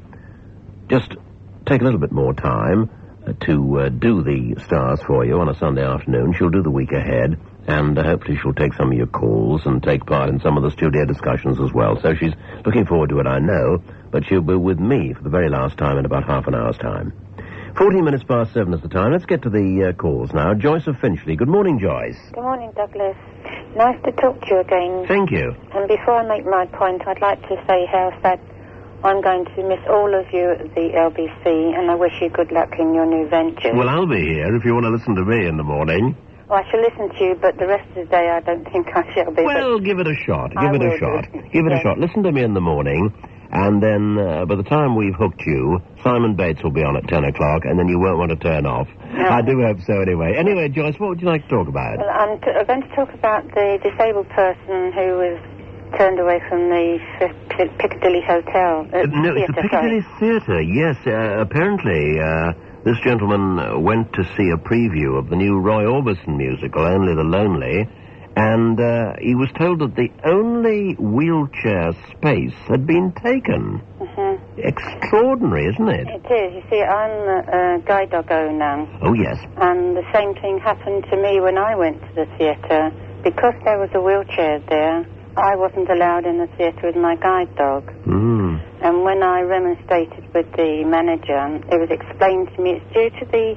just take a little bit more time uh, to uh, do the stars for you on a Sunday afternoon. She'll do the week ahead, and uh, hopefully she'll take some of your calls and take part in some of the studio discussions as well. So she's looking forward to it, I know, but she'll be with me for the very last time in about half an hour's time. Fourteen minutes past seven is the time. Let's get to the uh, calls now. Joyce of Finchley. Good morning, Joyce. Good morning, Douglas. Nice to talk to you again. Thank you. And before I make my point, I'd like to say how sad I'm going to miss all of you at the L B C, and I wish you good luck in your new venture. Well, I'll be here if you want to listen to me in the morning. Well, I shall listen to you, but the rest of the day I don't think I shall be. Well, give it a shot. Give I it a will shot. do. Give it Yes. a shot. Listen to me in the morning, and then uh, by the time we've hooked you, Simon Bates will be on at ten o'clock, and then you won't want to turn off. No. I do hope so anyway. Anyway, Joyce, what would you like to talk about? Well, I'm, t- I'm going to talk about the disabled person who was turned away from the F- Piccadilly Hotel. Uh, no, it's the theatre, Piccadilly sorry. Theatre, yes. Uh, apparently, uh, this gentleman uh, went to see a preview of the new Roy Orbison musical, Only the Lonely, and uh, he was told that the only wheelchair space had been taken. Mm-hmm. Extraordinary, isn't it? It is. You see, I'm a, a guide dog owner, Oh, yes. and the same thing happened to me when I went to the theatre. Because there was a wheelchair there, I wasn't allowed in the theatre with my guide dog. Mm. And when I remonstrated with the manager, it was explained to me it's due to the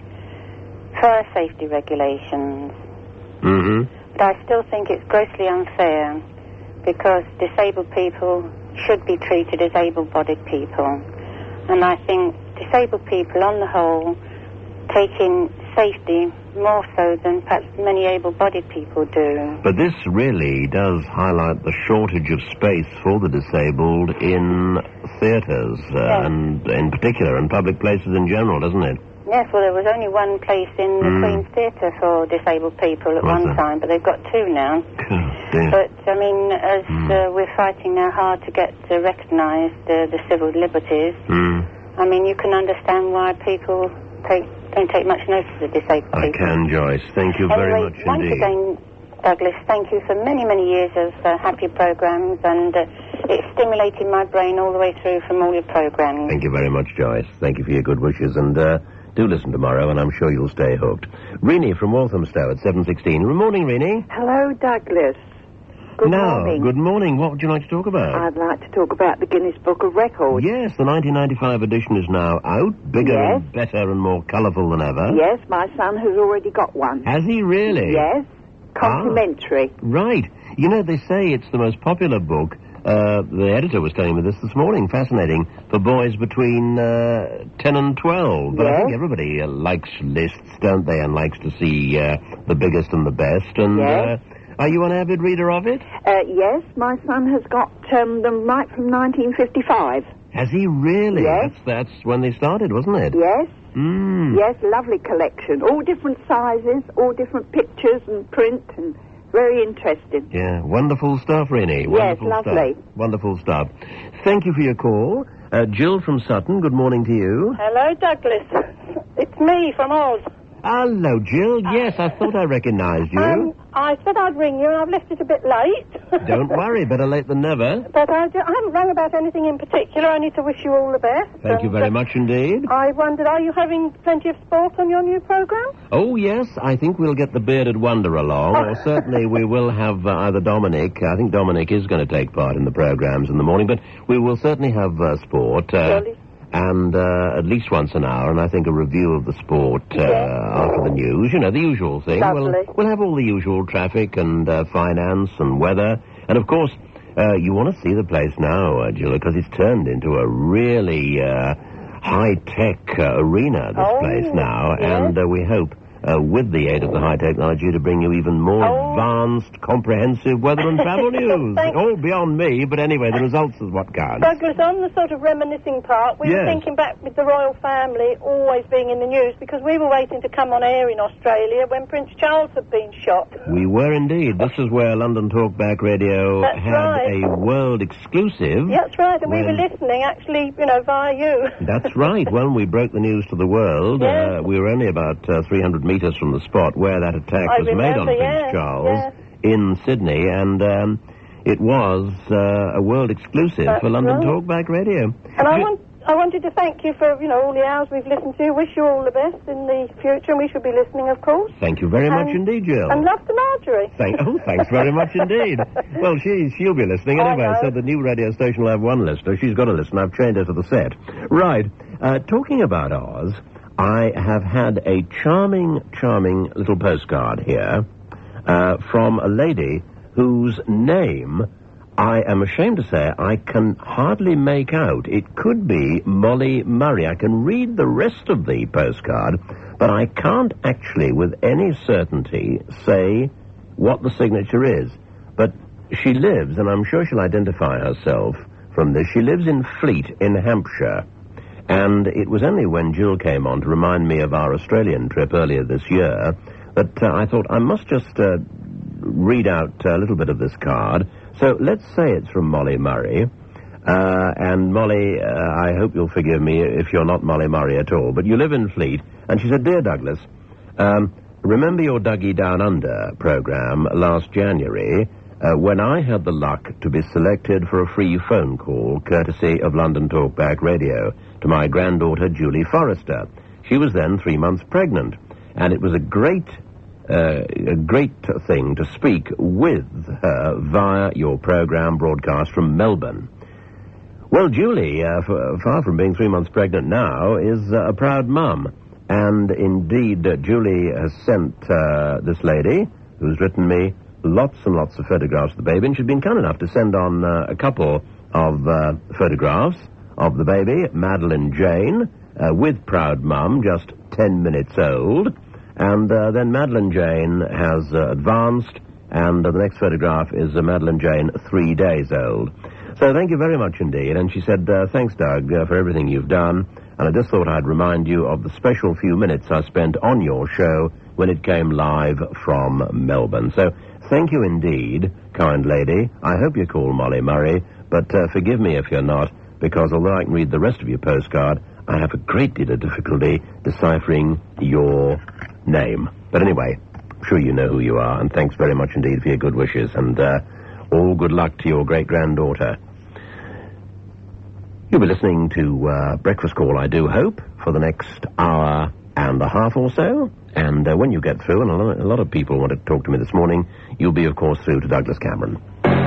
fire safety regulations. Mm-hmm. But I still think it's grossly unfair because disabled people should be treated as able-bodied people. And I think disabled people, on the whole, take in safety more so than perhaps many able-bodied people do. But this really does highlight the shortage of space for the disabled in theatres, uh, Yes. and in particular in public places in general, doesn't it? Yes, well, there was only one place in the Mm. Queen's Theatre for disabled people at Was one there? time, but they've got two now. dear. But, I mean, as Mm. uh, we're fighting now hard to get uh, recognised uh, the civil liberties, Mm. I mean, you can understand why people take, don't take much notice of disabled I people. can, Joyce. Thank you very anyway, much once indeed. again, Douglas, thank you for many, many years of uh, happy programmes, and uh, it's stimulated my brain all the way through from all your programmes. Thank you very much, Joyce. Thank you for your good wishes, and uh, do listen tomorrow, and I'm sure you'll stay hooked. Rini from Walthamstow at seven sixteen. Good morning, Rini. Hello, Douglas. Good now, morning. good morning. What would you like to talk about? I'd like to talk about the Guinness Book of Records. Yes, the nineteen ninety-five edition is now out, bigger Yes. and better and more colourful than ever. Yes, my son has already got one. Has he really? Yes, complimentary. Right. You know, they say it's the most popular book. Uh, the editor was telling me this this morning. Fascinating. For boys between uh, ten and twelve. But I Yes. think everybody uh, likes lists, don't they, and likes to see uh, the biggest and the best. And Yes. uh, are you an avid reader of it? Uh, yes, my son has got um, them right from nineteen fifty-five. Has he really? Yes. That's, that's when they started, wasn't it? Yes. Mm. Yes, lovely collection. All different sizes, all different pictures and print, and very interesting. Yeah, wonderful stuff, Rini. Yes, Wonderful lovely. Stuff. Wonderful stuff. Thank you for your call. Uh, Jill from Sutton, good morning to you. Hello, Douglas. It's me from Oz. Hello, Jill. Yes, I thought I recognised you. Um, I said I'd ring you, and I've left it a bit late. Don't worry, better late than never. But I, d- I haven't rung about anything in particular, only to wish you all the best. Thank you And, very uh, much indeed. I wondered, are you having plenty of sport on your new programme? Oh, yes, I think we'll get the bearded wonder along, or certainly we will have uh, either Dominic, I think Dominic is going to take part in the programmes in the morning, but we will certainly have uh, sport. Uh, and uh, at least once an hour, and I think a review of the sport uh, after the news. You know, the usual thing. Lovely. We'll, we'll have all the usual traffic and uh, finance and weather. And, of course, uh, you want to see the place now, uh, Gilla, because it's turned into a really uh, high-tech uh, arena, this Oh, place now. yes. And uh, we hope uh, with the aid of the high technology, to bring you even more Oh. advanced, comprehensive weather and travel news. Thank- All beyond me, but anyway, the results is what counts. Douglas, on the sort of reminiscing part, we were Yes. thinking back with the royal family always being in the news because we were waiting to come on air in Australia when Prince Charles had been shot. We were indeed. This is where London Talkback Radio That's had right. a world exclusive. Yeah, that's right, and we when- were listening, actually, you know, via you. That's right. When we broke the news to the world, Yes. uh, we were only about uh, three hundred metres from the spot where that attack I was made on remember, Prince yes, Charles yes. in Sydney, and um, it was uh, a world exclusive That's for London right. Talkback Radio. And I want, I wanted to thank you for, you know, all the hours we've listened to. Wish you all the best in the future, and we should be listening, of course. Thank you very much And- indeed, Jill. And love to Marjorie. Thank, oh, thanks very much indeed. Well, she, she'll be listening I anyway, know. so the new radio station will have one listener. She's got to listen. I've trained her to the set. Right. Uh, talking about Oz, I have had a charming, charming little postcard here uh, from a lady whose name I am ashamed to say I can hardly make out. It could be Molly Murray. I can read the rest of the postcard, but I can't actually, with any certainty, say what the signature is. But she lives, and I'm sure she'll identify herself from this, she lives in Fleet in Hampshire. And it was only when Jill came on to remind me of our Australian trip earlier this year that uh, I thought I must just uh, read out a little bit of this card. So let's say it's from Molly Murray. Uh, and Molly, uh, I hope you'll forgive me if you're not Molly Murray at all, but you live in Fleet. And she said, Dear Douglas, um, remember your Dougie Down Under programme last January uh, when I had the luck to be selected for a free phone call courtesy of London Talkback Radio to my granddaughter Julie Forrester. She was then three months pregnant, and it was a great Uh, a great thing to speak with her via your programme broadcast from Melbourne. Well, Julie, uh, f- far from being three months pregnant now, is uh, a proud mum. And indeed, uh, Julie has sent uh, this lady, who's written me lots and lots of photographs of the baby, and she's been kind enough to send on uh, a couple of uh, photographs of the baby, Madeline Jane, uh, with proud mum, just ten minutes old. And uh, then Madeline Jane has uh, advanced, and uh, the next photograph is uh, Madeline Jane, three days old. So thank you very much indeed. And she said, uh, thanks, Doug, uh, for everything you've done. And I just thought I'd remind you of the special few minutes I spent on your show when it came live from Melbourne. So thank you indeed, kind lady. I hope you call Molly Murray, but uh, forgive me if you're not, because although I can read the rest of your postcard, I have a great deal of difficulty deciphering your name. But anyway, I'm sure you know who you are, and thanks very much indeed for your good wishes, and uh, all good luck to your great-granddaughter. You'll be listening to uh, Breakfast Call, I do hope, for the next hour and a half or so, and uh, when you get through, and a lot, a lot of people wanted to talk to me this morning, you'll be, of course, through to Douglas Cameron.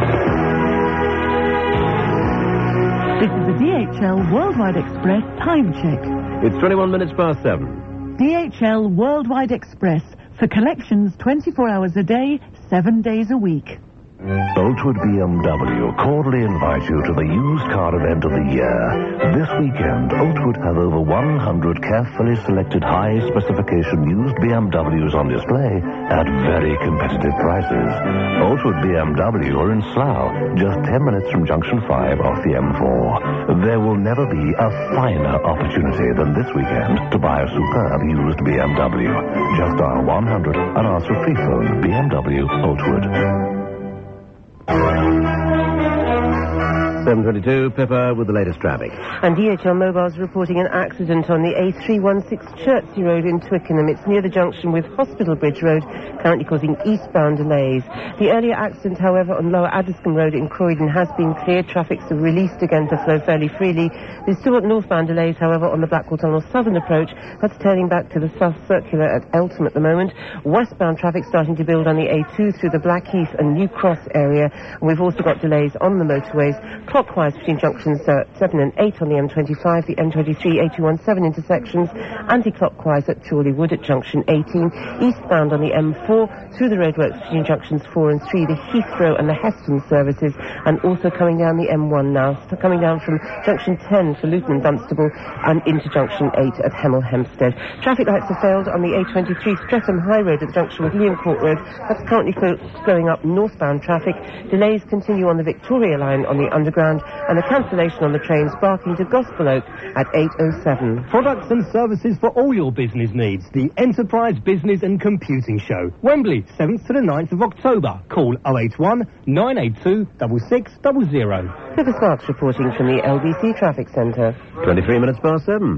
This is the D H L Worldwide Express time check. It's twenty-one minutes past seven. D H L Worldwide Express for collections twenty-four hours a day, seven days a week. Boltwood B M W cordially invite you to the used car event of the year. This weekend, Boltwood have over one hundred carefully selected high-specification used B M Ws on display at very competitive prices. Boltwood B M W are in Slough, just ten minutes from Junction five off the M four. There will never be a finer opportunity than this weekend to buy a superb used B M W. Just dial one hundred and ask for free phone B M W Boltwood. seven twenty-two, Pippa with the latest traffic. And D H L Mobile's reporting an accident on the A three sixteen Chertsey Road in Twickenham. It's near the junction with Hospital Bridge Road, currently causing eastbound delays. The earlier accident, however, on Lower Addiscombe Road in Croydon has been cleared. Traffic's released again to flow fairly freely. There's still northbound delays, however, on the Blackwall Tunnel southern approach. That's turning back to the South Circular at Eltham at the moment. Westbound traffic starting to build on the A two through the Blackheath and New Cross area. And we've also got delays on the motorways clockwise between junctions uh, seven and eight on the M twenty-five, the M twenty-three, A two seventeen intersections, anti-clockwise at Chorleywood at junction eighteen, eastbound on the M four, through the roadworks between junctions four and three, the Heathrow and the Heston services, and also coming down the M one now, so coming down from junction ten for Luton and Dunstable and into junction eight at Hemel Hempstead. Traffic lights have failed on the A twenty-three Streatham High Road at the junction with Liam Court Road. That's currently flo- slowing up northbound traffic. Delays continue on the Victoria line on the Underground, and the cancellation on the trains Barking to Gospel Oak at eight oh seven. Products and services for all your business needs. The Enterprise Business and Computing Show. Wembley, seventh to the ninth of October. Call oh eight one, nine eight two, six six zero zero. Clifford Sparks reporting from the L B C Traffic Centre. twenty-three minutes past seven.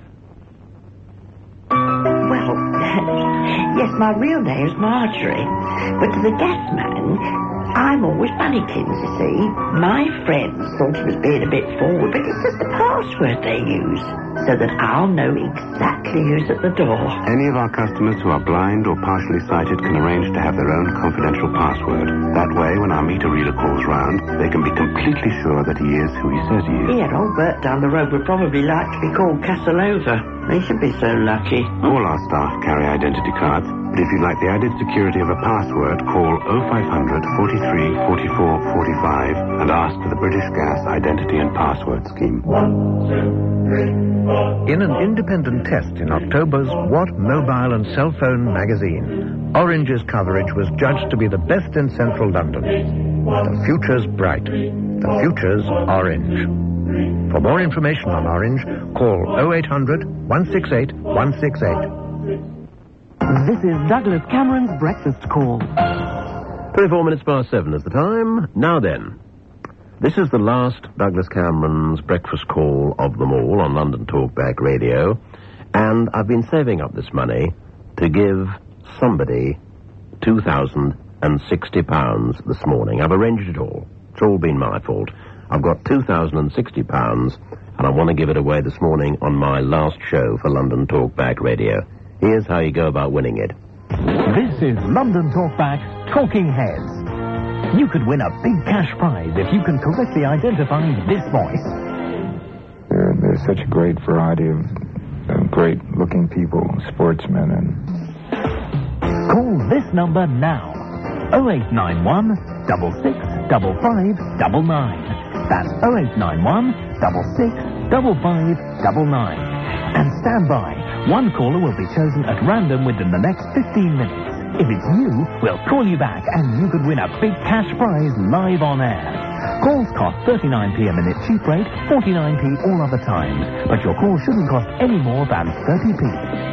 Well, yes, my real name's Marjorie, but to the gas man, I'm always Bunnykins, you see. My friends thought he was being a bit forward, but it's just the password they use, so that I'll know exactly who's at the door. Any of our customers who are blind or partially sighted can arrange to have their own confidential password. That way, when our meter reader calls round, they can be completely sure that he is who he says he is. Yeah, old Bert down the road would probably like to be called Casanova. They should be so lucky. All our staff carry identity cards, but if you'd like the added security of a password, call oh five hundred, forty-three, forty-four, forty-five and ask for the British Gas Identity and Password Scheme. In an independent test in October's What Mobile and Cell Phone magazine, Orange's coverage was judged to be the best in central London. The future's bright. The future's orange. For more information on Orange, call oh eight hundred, one six eight, one six eight. This is Douglas Cameron's Breakfast Call. twenty-four minutes past seven is the time. Now then, this is the last Douglas Cameron's Breakfast Call of them all on London Talkback Radio, and I've been saving up this money to give somebody two thousand sixty pounds this morning. I've arranged it all. It's all been my fault. I've got two thousand sixty pounds, and I want to give it away this morning on my last show for London Talkback Radio. Here's how you go about winning it. This is London Talkback Talking Heads. You could win a big cash prize if you can correctly identify this voice. There, there's such a great variety of uh, great-looking people, sportsmen, and... Call this number now. oh eight nine one, six six, five five nine nine. That's oh eight nine one, six six, five five nine nine. And stand by. One caller will be chosen at random within the next fifteen minutes. If it's you, we'll call you back and you could win a big cash prize live on air. Calls cost thirty-nine p a minute cheap rate, forty-nine p all other times. But your call shouldn't cost any more than thirty p.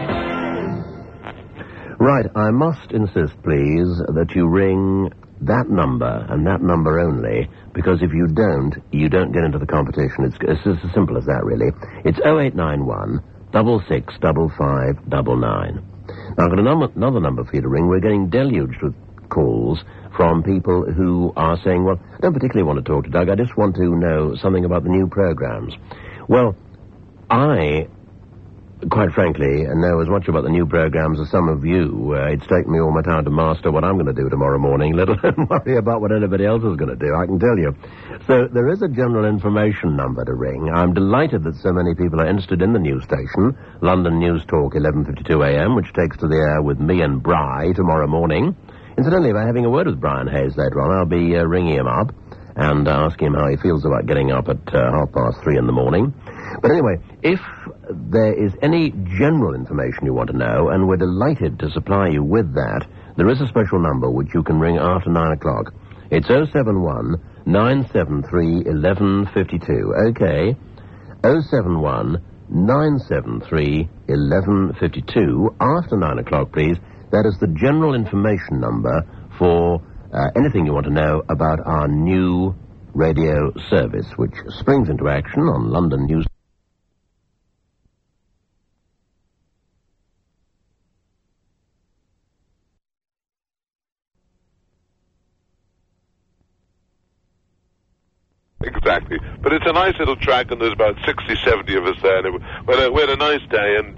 Right, I must insist, please, that you ring that number and that number only, because if you don't, you don't get into the competition. It's, it's just as simple as that, really. It's oh eight nine one, six six, five five nine nine. Now, I've got a number, another number for you to ring. We're getting deluged with calls from people who are saying, well, I don't particularly want to talk to Doug, I just want to know something about the new programs. Well, I... quite frankly, know as much about the new programs as some of you. Uh, it's taken me all my time to master what I'm going to do tomorrow morning, let alone worry about what anybody else is going to do, I can tell you. So there is a general information number to ring. I'm delighted that so many people are interested in the news station, London News Talk, eleven fifty-two a m, which takes to the air with me and Bry tomorrow morning. Incidentally, by having a word with Brian Hayes later on, I'll be uh, ringing him up and uh, asking him how he feels about getting up at uh, half past three in the morning. But anyway, if there is any general information you want to know, and we're delighted to supply you with that, there is a special number which you can ring after nine o'clock. It's oh seven one, nine seven three, eleven fifty-two. Okay, oh seven one, nine seven three, eleven fifty-two. After nine o'clock, please. That is the general information number for uh, anything you want to know about our new radio service, which springs into action on London News. Exactly. But it's a nice little track, and there's about sixty, seventy of us there. And it, we, had a, we had a nice day, and uh,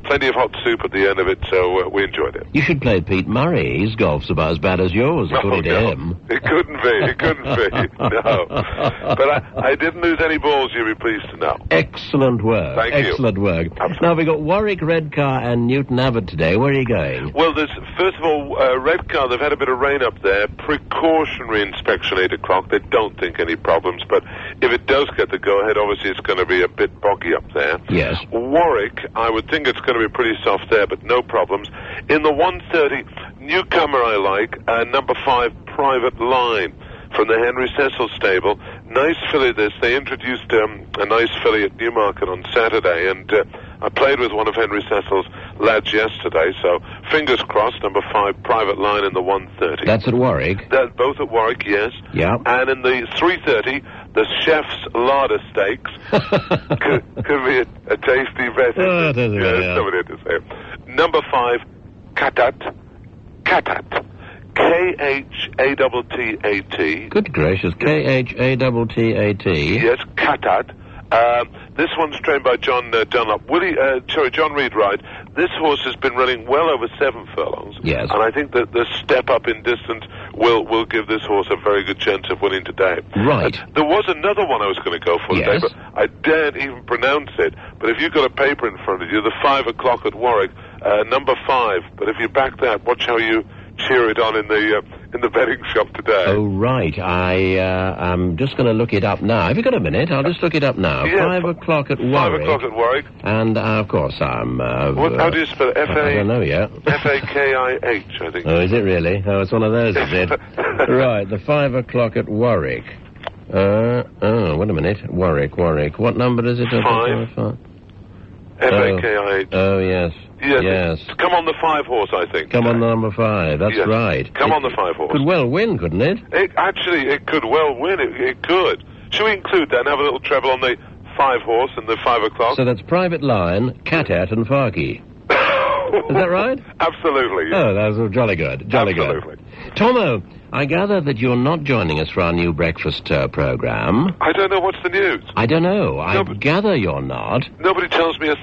plenty of hot soup at the end of it, so uh, we enjoyed it. You should play Pete Murray. His golf's about as bad as yours, according oh, no. to him. It couldn't be. It couldn't be. No. But I, I didn't lose any balls, you'll be pleased to know. Excellent work. Thank you. Excellent work. Absolutely. Now, we've got Warwick, Redcar, and Newton Abbot today. Where are you going? Well, there's, first of all, uh, Redcar, they've had a bit of rain up there. Precautionary inspection, eight o'clock. They don't think any problems, but if it does get the go-ahead, obviously it's going to be a bit boggy up there. Yes. Warwick, I would think it's going to be pretty soft there, but no problems. In the one thirty, newcomer I like, uh, number five, Private Line, from the Henry Cecil stable. Nice filly this. They introduced um, a nice filly at Newmarket on Saturday, and uh, I played with one of Henry Cecil's lads yesterday, so fingers crossed, number five, Private Line in the one thirty. That's at Warwick? That's both at Warwick, yes. Yeah. And in the three thirty, the Chef's Larder Stakes. could, could be a, a tasty bet. Oh, it is, yes, yeah. somebody had to say. Number five, Katat. Katat. K H A T T A T. Good gracious, K H A T T A T. Yes, Katat. Um, this one's trained by John uh, Dunlop. Willie, uh, sorry, John Reed Wright. This horse has been running well over seven furlongs. Yes. And I think that the step up in distance will will give this horse a very good chance of winning today. Right. Uh, there was another one I was going to go for Yes. today, but I daren't even pronounce it. But if you've got a paper in front of you, the five o'clock at Warwick, uh, number five. But if you back that, watch how you cheer it on in the uh, in the betting shop today. Oh, right. I, uh, I'm just going to look it up now. Have you got a minute? I'll just look it up now. Yes. Five o'clock at Five Warwick. o'clock at Warwick. And, uh, of course, I'm... Uh, What, how do you spell it? F A I don't know yet. F A K I H, I think. Oh, is it really? Oh, it's one of those, is it? Right, the five o'clock at Warwick. Uh, oh, wait a minute. Warwick, Warwick. What number is it? Five. Five. F A K I H. Oh, yes. Yes. Yes. Come on the five horse, I think. Come on the number five. That's Yes. right. Come It on the five horse. Could well win, couldn't it? It, actually, it could well win. It, it could. Should we include that and have a little treble on the five horse and the five o'clock? So that's Private Line, Katat, and Farky. Is that right? Absolutely. Yes. Oh, that was jolly good. Jolly Absolutely. good. Tomo, I gather that you're not joining us for our new breakfast uh, program. I don't know what's the news. I don't know. I No, but- gather you're not. Nobody tells me a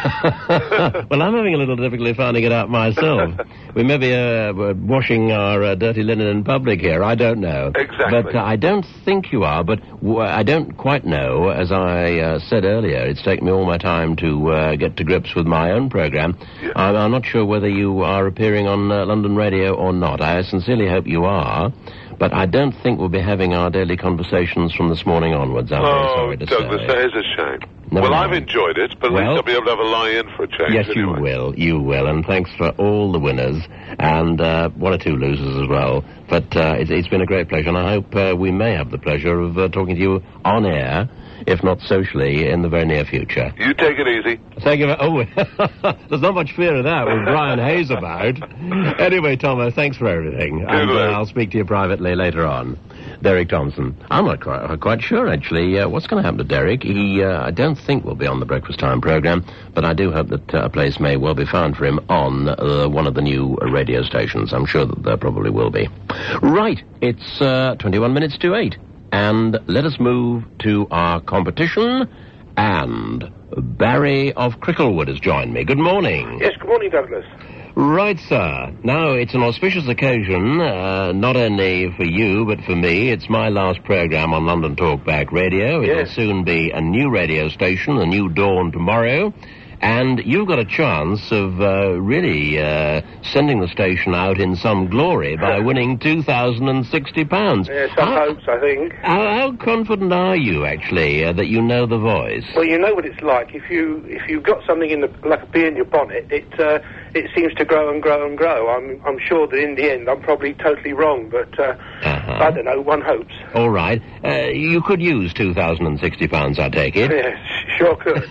thing. Well, I'm having a little difficulty finding it out myself. We may be uh, washing our uh, dirty linen in public here. I don't know. Exactly. But uh, I don't think you are, but w- I don't quite know. As I uh, said earlier, it's taken me all my time to uh, get to grips with my own program. Yeah. I'm, I'm not sure whether you are appearing on uh, London radio or not. I sincerely hope you are. But I don't think we'll be having our daily conversations from this morning onwards, I'm very oh, sorry to Douglas, say. that is a shame. Never well, mind. I've enjoyed it, but at Well- least I'll be able to have a lie-in for a change. Yes, you anyway. will. You will. And thanks for all the winners and uh, one or two losers as well. But uh, it's, it's been a great pleasure, and I hope uh, we may have the pleasure of uh, talking to you on air, if not socially, in the very near future. You take it easy. Thank you. Oh, there's not much fear of that with Brian Hayes about. Anyway, Tomo, thanks for everything. And uh, I'll speak to you privately later on. Derek Thompson. I'm not quite, quite sure, actually, uh, what's going to happen to Derek. He, uh, I don't think will be on the Breakfast Time programme, but I do hope that uh, a place may well be found for him on uh, one of the new radio stations. I'm sure that there probably will be. Right, it's uh, twenty-one minutes to eight, and let us move to our competition, and Barry of Cricklewood has joined me. Good morning. Yes, good morning, Douglas. Right, sir. Now, it's an auspicious occasion, uh, not only for you, but for me. It's my last programme on London Talkback Radio. It'll Yes. soon be a new radio station, a new dawn tomorrow. And you've got a chance of uh, really uh, sending the station out in some glory by winning two thousand sixty pounds. Yeah, some how, hopes, I think. how, how confident are you, actually, uh, that you know the voice? Well, you know what it's like. If you if you've got something in the like a bee in your bonnet, it uh, it seems to grow and grow and grow. I'm I'm sure that in the end I'm probably totally wrong, but uh, Uh-huh. I don't know. One hopes. All right. Uh, you could use two thousand sixty pounds, I take it. Yes, sure could.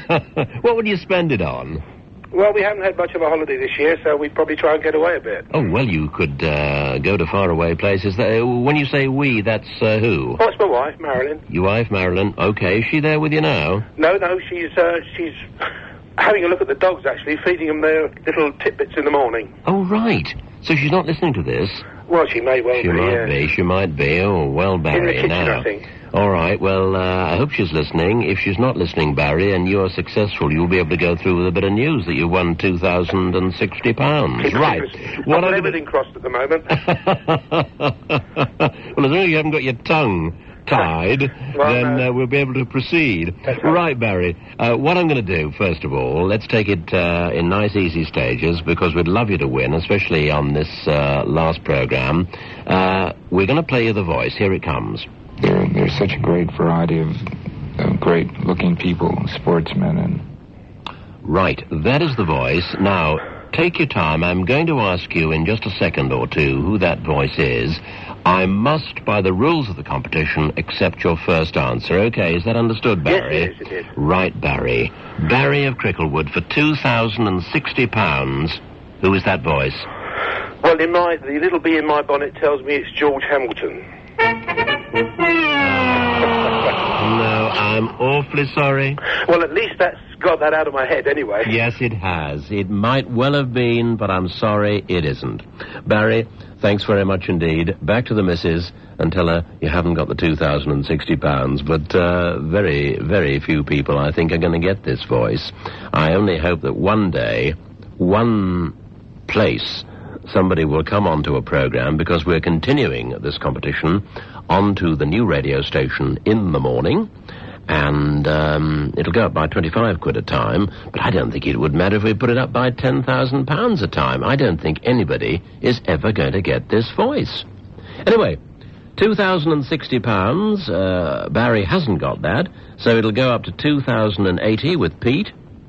What would you spend it on? Well, we haven't had much of a holiday this year, so we'd probably try and get away a bit. Oh, well, you could uh, go to faraway places. Uh, when you say we, that's uh, who? Oh, it's my wife, Marilyn. Your wife, Marilyn. Okay, is she there with you now? No, no, she's uh, she's having a look at the dogs, actually, feeding them their little tidbits in the morning. Oh, right. So she's not listening to this? Well, she may well She be, might yeah. be, she might be. Oh, well, Barry, In the kitchen, now. I think. All right, well, uh, I hope she's listening. If she's not listening, Barry, and you're successful, you'll be able to go through with a bit of news that you won two thousand sixty pounds. Right. I've What got I'm everything crossed at the moment. Well, as long as you haven't got your tongue tied, Well, then no. uh, we'll be able to proceed. That's right. Right, Barry. Uh, what I'm going to do, first of all, let's take it uh, in nice, easy stages, because we'd love you to win, especially on this uh, last programme. Uh, we're going to play you the voice. Here it comes. There, there's such a great variety of, of great-looking people, sportsmen, and... Right, that is the voice. Now, take your time. I'm going to ask you in just a second or two who that voice is. I must, by the rules of the competition, accept your first answer. Okay, is that understood, Barry? Yes, it is, it is. Right, Barry. Barry of Cricklewood for two thousand sixty pounds. Who is that voice? Well, in my, the little bee in my bonnet tells me it's George Hamilton. No, I'm awfully sorry. Well, at least that's got that out of my head anyway. Yes, it has. It might well have been, but I'm sorry it isn't. Barry, thanks very much indeed. Back to the missus and tell her you haven't got the two thousand sixty pounds, but uh, very, very few people, I think, are going to get this voice. I only hope that one day, one place, somebody will come onto a programme, because we're continuing this competition onto the new radio station in the morning, and um, it'll go up by twenty-five quid a time, but I don't think it would matter if we put it up by ten thousand pounds a time. I don't think anybody is ever going to get this voice. Anyway, two thousand sixty pounds, uh, Barry hasn't got that, so it'll go up to two thousand eighty with Pete,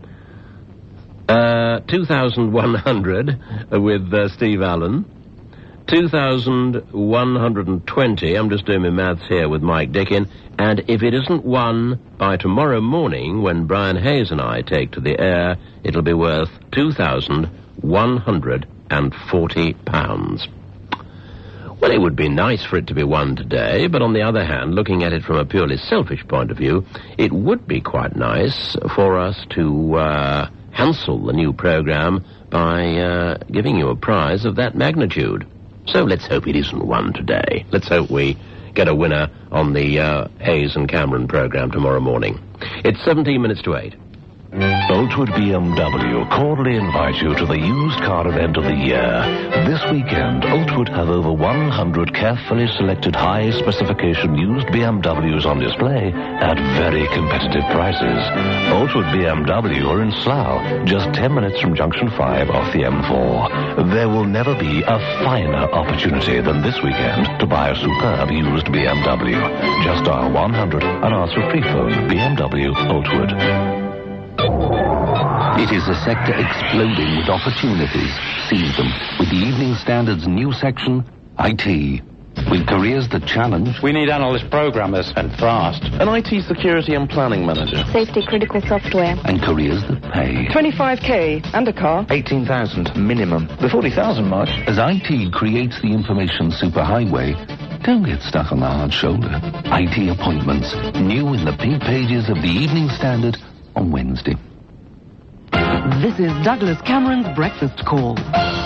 uh, two thousand one hundred with uh, Steve Allen, two thousand one hundred twenty, I'm just doing my maths here, with Mike Dickin, and if it isn't won by tomorrow morning when Brian Hayes and I take to the air, it'll be worth two thousand one hundred forty pounds. Well, it would be nice for it to be won today, but on the other hand, looking at it from a purely selfish point of view, it would be quite nice for us to uh, hansel the new programme by uh, giving you a prize of that magnitude. So let's hope it isn't won today. Let's hope we get a winner on the uh, Hayes and Cameron programme tomorrow morning. It's seventeen minutes to eight. Oldwood B M W cordially invite you to the used car event of the year. This weekend, Oldwood have over one hundred carefully selected high-specification used B M Ws on display at very competitive prices. Oldwood B M W are in Slough, just ten minutes from Junction five off the M four. There will never be a finer opportunity than this weekend to buy a superb used B M W. Just dial one hundred and ask for free phone B M W Oldwood. It is a sector exploding with opportunities. Seize them with the Evening Standard's new section, I T. With careers that challenge. We need analyst programmers, and fast. An I T security and planning manager. Safety critical software. And careers that pay. twenty-five K and a car. eighteen thousand minimum. The forty thousand mark. As I T creates the information superhighway, don't get stuck on the hard shoulder. I T appointments, new in the pink pages of the Evening Standard on Wednesday. This is Douglas Cameron's Breakfast Call.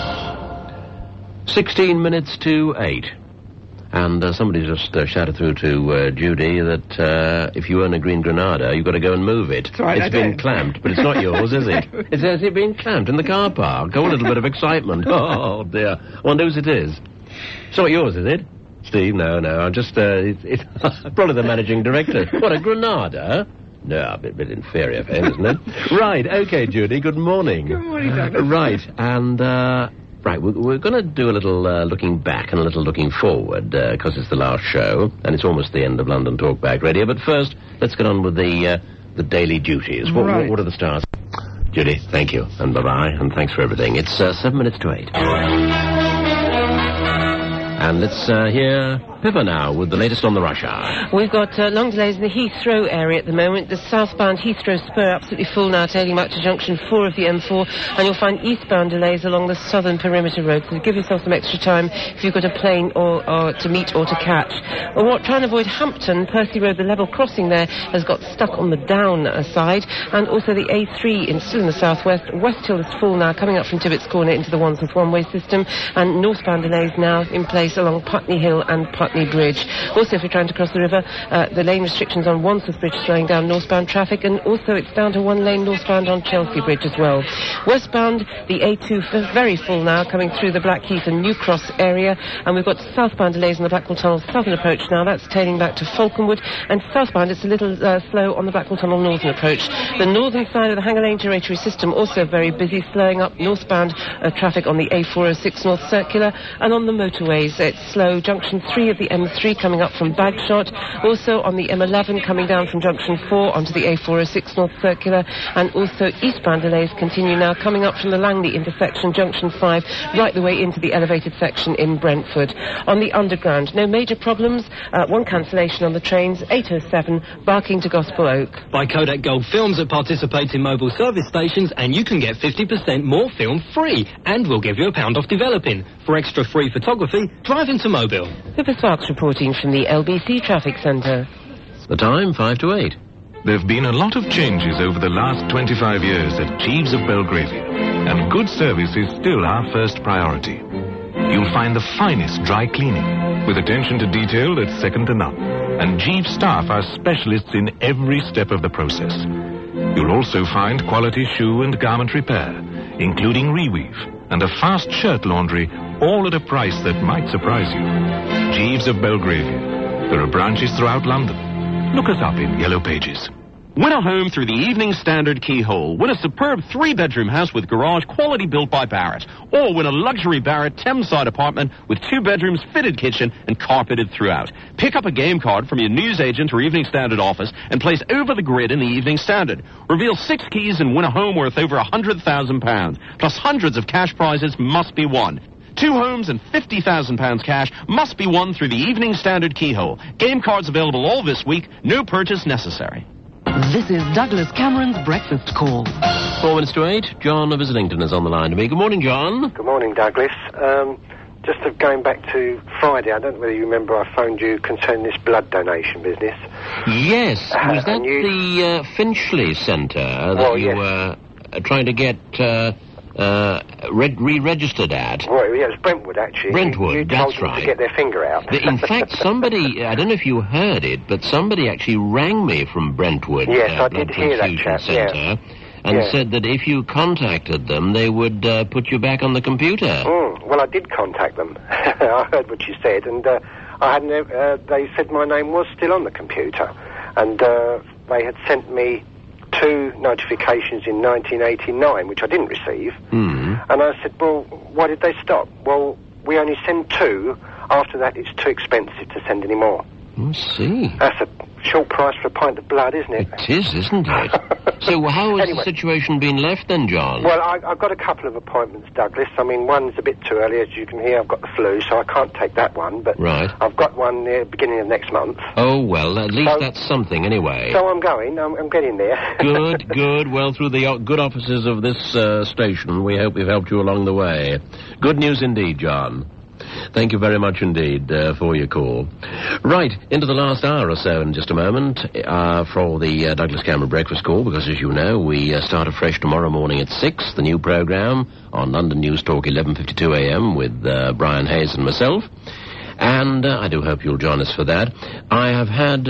Sixteen minutes to eight. And uh, somebody just uh, shouted through to uh, Judy that uh, if you own a green Granada, you've got to go and move it. That's right, it's I been did. clamped, but it's not yours, is it? It says it's been clamped in the car park. Oh, a little bit of excitement. Oh, dear. I wonder whose it is. It's not yours, is it? Steve, no, no. I'm just, uh, it's, it's probably the managing director. What, a Granada? No, a bit, bit inferior for him, isn't it? Right, okay, Judy, good morning. Good morning, Douglas. Right, and, uh... Right, we're, we're going to do a little uh, looking back and a little looking forward, because uh, it's the last show, and it's almost the end of London Talkback Radio. But first, let's get on with the uh, the daily duties. What, Right. what, what are the stars? Judy, thank you, and bye-bye, and thanks for everything. It's uh, seven minutes to eight. And let's uh, hear Pippa now with the latest on the rush hour. We've got uh, long delays in the Heathrow area at the moment. The southbound Heathrow spur absolutely full now, tailing back to junction four of the M four, and you'll find eastbound delays along the southern perimeter road. So give yourself some extra time if you've got a plane or, or to meet or to catch. Or what, try and avoid Hampton, Percy Road, the level crossing there has got stuck on the down uh, side, and also the A three in still in the southwest. West Hill is full now, coming up from Tibbetts Corner into the Wandsworth one-way system, and northbound delays now in place along Putney Hill and Putney Bridge. Also, if you're trying to cross the river, uh, the lane restrictions on Wandsworth Bridge slowing down northbound traffic, and also it's down to one lane northbound on Chelsea Bridge as well. Westbound, the A two f- very full now, coming through the Blackheath and New Cross area, and we've got southbound delays on the Blackwall Tunnel southern approach now. That's tailing back to Falconwood, and southbound it's a little uh, slow on the Blackwall Tunnel northern approach. The northern side of the Hanger Lane gyratory system also very busy, slowing up northbound uh, traffic on the A four oh six North Circular, and on the motorways it's slow. Junction three of the M three coming up from Bagshot, also on the M eleven coming down from junction four onto the A four oh six North Circular, and also eastbound delays continue now coming up from the Langley intersection, junction five, right the way into the elevated section in Brentford. On the underground, no major problems, uh, one cancellation on the trains, eight oh seven, Barking to Gospel Oak. Buy Kodak Gold films at participating mobile service stations and you can get fifty percent more film free, and we'll give you a pound off developing. For extra free photography, drive into Mobile. Pippa Sparks reporting from the L B C Traffic Centre. The time, five to eight. There've been a lot of changes over the last twenty-five years at Jeeves of Belgravia, and good service is still our first priority. You'll find the finest dry cleaning, with attention to detail that's second to none, and Jeeves staff are specialists in every step of the process. You'll also find quality shoe and garment repair, including reweave, and a fast shirt laundry, all at a price that might surprise you. Jeeves of Belgravia. There are branches throughout London. Look us up in Yellow Pages. Win a home through the Evening Standard Keyhole. Win a superb three-bedroom house with garage, quality built by Barrett. Or win a luxury Barrett Thameside apartment with two bedrooms, fitted kitchen, and carpeted throughout. Pick up a game card from your newsagent or Evening Standard office and place over the grid in the Evening Standard. Reveal six keys and win a home worth over one hundred thousand pounds. Plus hundreds of cash prizes must be won. Two homes and fifty thousand pounds cash must be won through the Evening Standard Keyhole. Game cards available all this week. No purchase necessary. This is Douglas Cameron's Breakfast Call. Four minutes to eight. John of Islington is on the line to me. Good morning, John. Good morning, Douglas. Um, just to going back to Friday, I don't know whether you remember I phoned you concerning this blood donation business. Yes. Uh, Was that you... the uh, Finchley Centre that well, you yes. were uh, trying to get uh, uh, re- re-registered at? Well, yeah, it was Brentwood, actually. Brentwood, you, you that's told them right. to get their finger out. In fact, somebody, I don't know if you heard it, but somebody actually rang me from Brentwood. Yes, uh, I did Blood hear that Transfusion chap, yeah. Centre, and Yeah. said that if you contacted them, they would uh, put you back on the computer. Mm, well, I did contact them. I heard what you said, and uh, I hadn't. Uh, they said my name was still on the computer, and uh, they had sent me two notifications in nineteen eighty-nine, which I didn't receive. Mm. And I said, well, why did they stop? Well, we only send two. After that, it's too expensive to send any more. I see. That's a short price for a pint of blood, isn't it? It is, isn't it? So how has Anyway. the situation been left then, John? Well, I, I've got a couple of appointments, Douglas. I mean, one's a bit too early, as you can hear. I've got the flu, so I can't take that one. But Right. I've got one near the beginning of next month. Oh, well, at least So- that's something anyway. So I'm going. I'm, I'm getting there. Good, good. Well, through the o- good offices of this uh, station, we hope we've helped you along the way. Good news indeed, John. Thank you very much indeed uh, for your call. Right, into the last hour or so in just a moment uh, for the uh, Douglas Cameron Breakfast Call, because as you know, we uh, start afresh tomorrow morning at six, the new programme on London News Talk eleven fifty-two a m with uh, Brian Hayes and myself. And uh, I do hope you'll join us for that. I have had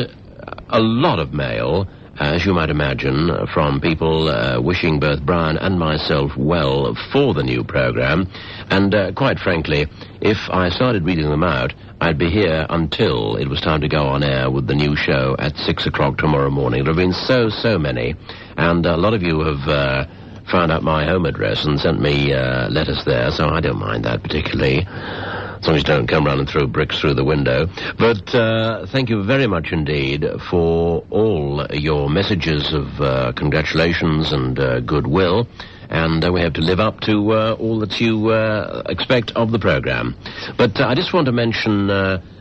a lot of mail, as you might imagine, from people uh, wishing both Brian and myself well for the new programme. And uh, quite frankly, if I started reading them out, I'd be here until it was time to go on air with the new show at six o'clock tomorrow morning. There have been so, so many. And a lot of you have uh, found out my home address and sent me uh, letters there, so I don't mind that particularly. As long as you don't come round and throw bricks through the window. But uh, thank you very much indeed for all your messages of uh, congratulations and uh, goodwill. And uh, we have to live up to uh, all that you uh, expect of the programme. But uh, I just want to mention uh,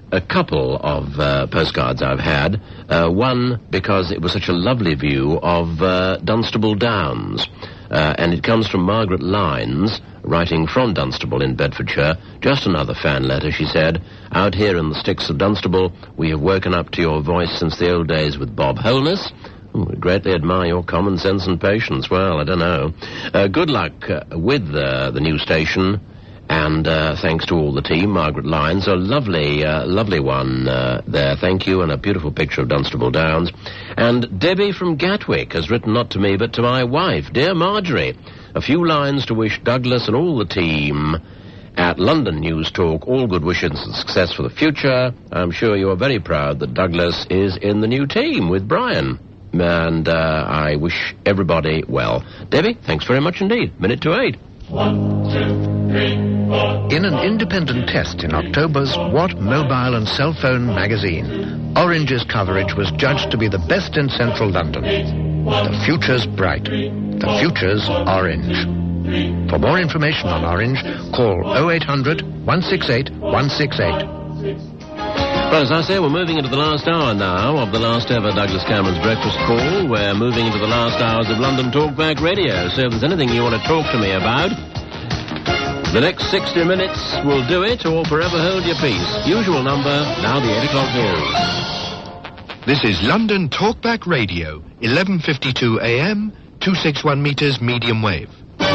a couple of uh, postcards I've had. Uh, one, because it was such a lovely view of uh, Dunstable Downs. Uh, and it comes from Margaret Lynes, writing from Dunstable in Bedfordshire. Just another fan letter, she said. Out here in the sticks of Dunstable, we have woken up to your voice since the old days with Bob Holness. Ooh, we greatly admire your common sense and patience. Well, I don't know. Uh, good luck uh, with uh, the new station. And uh, thanks to all the team, Margaret Lynes, a lovely, uh, lovely one uh, there. Thank you, and a beautiful picture of Dunstable Downs. And Debbie from Gatwick has written not to me, but to my wife, dear Marjorie, a few lines to wish Douglas and all the team at London News Talk all good wishes and success for the future. I'm sure you are very proud that Douglas is in the new team with Brian. And uh, I wish everybody well. Debbie, thanks very much indeed. Minute to eight. One, two, three, four. In an independent test in October's What Mobile and Cell Phone magazine, Orange's coverage was judged to be the best in central London. The future's bright. The future's orange. For more information on Orange, call oh eight hundred, one six eight, one six eight. Well, as I say, we're moving into the last hour now of the last ever Douglas Cameron's Breakfast Call. We're moving into the last hours of London Talkback Radio. So if there's anything you want to talk to me about, the next sixty minutes will do it, or forever hold your peace. Usual number, now the eight o'clock news. This is London Talkback Radio, eleven fifty-two A M, two sixty-one meters medium wave.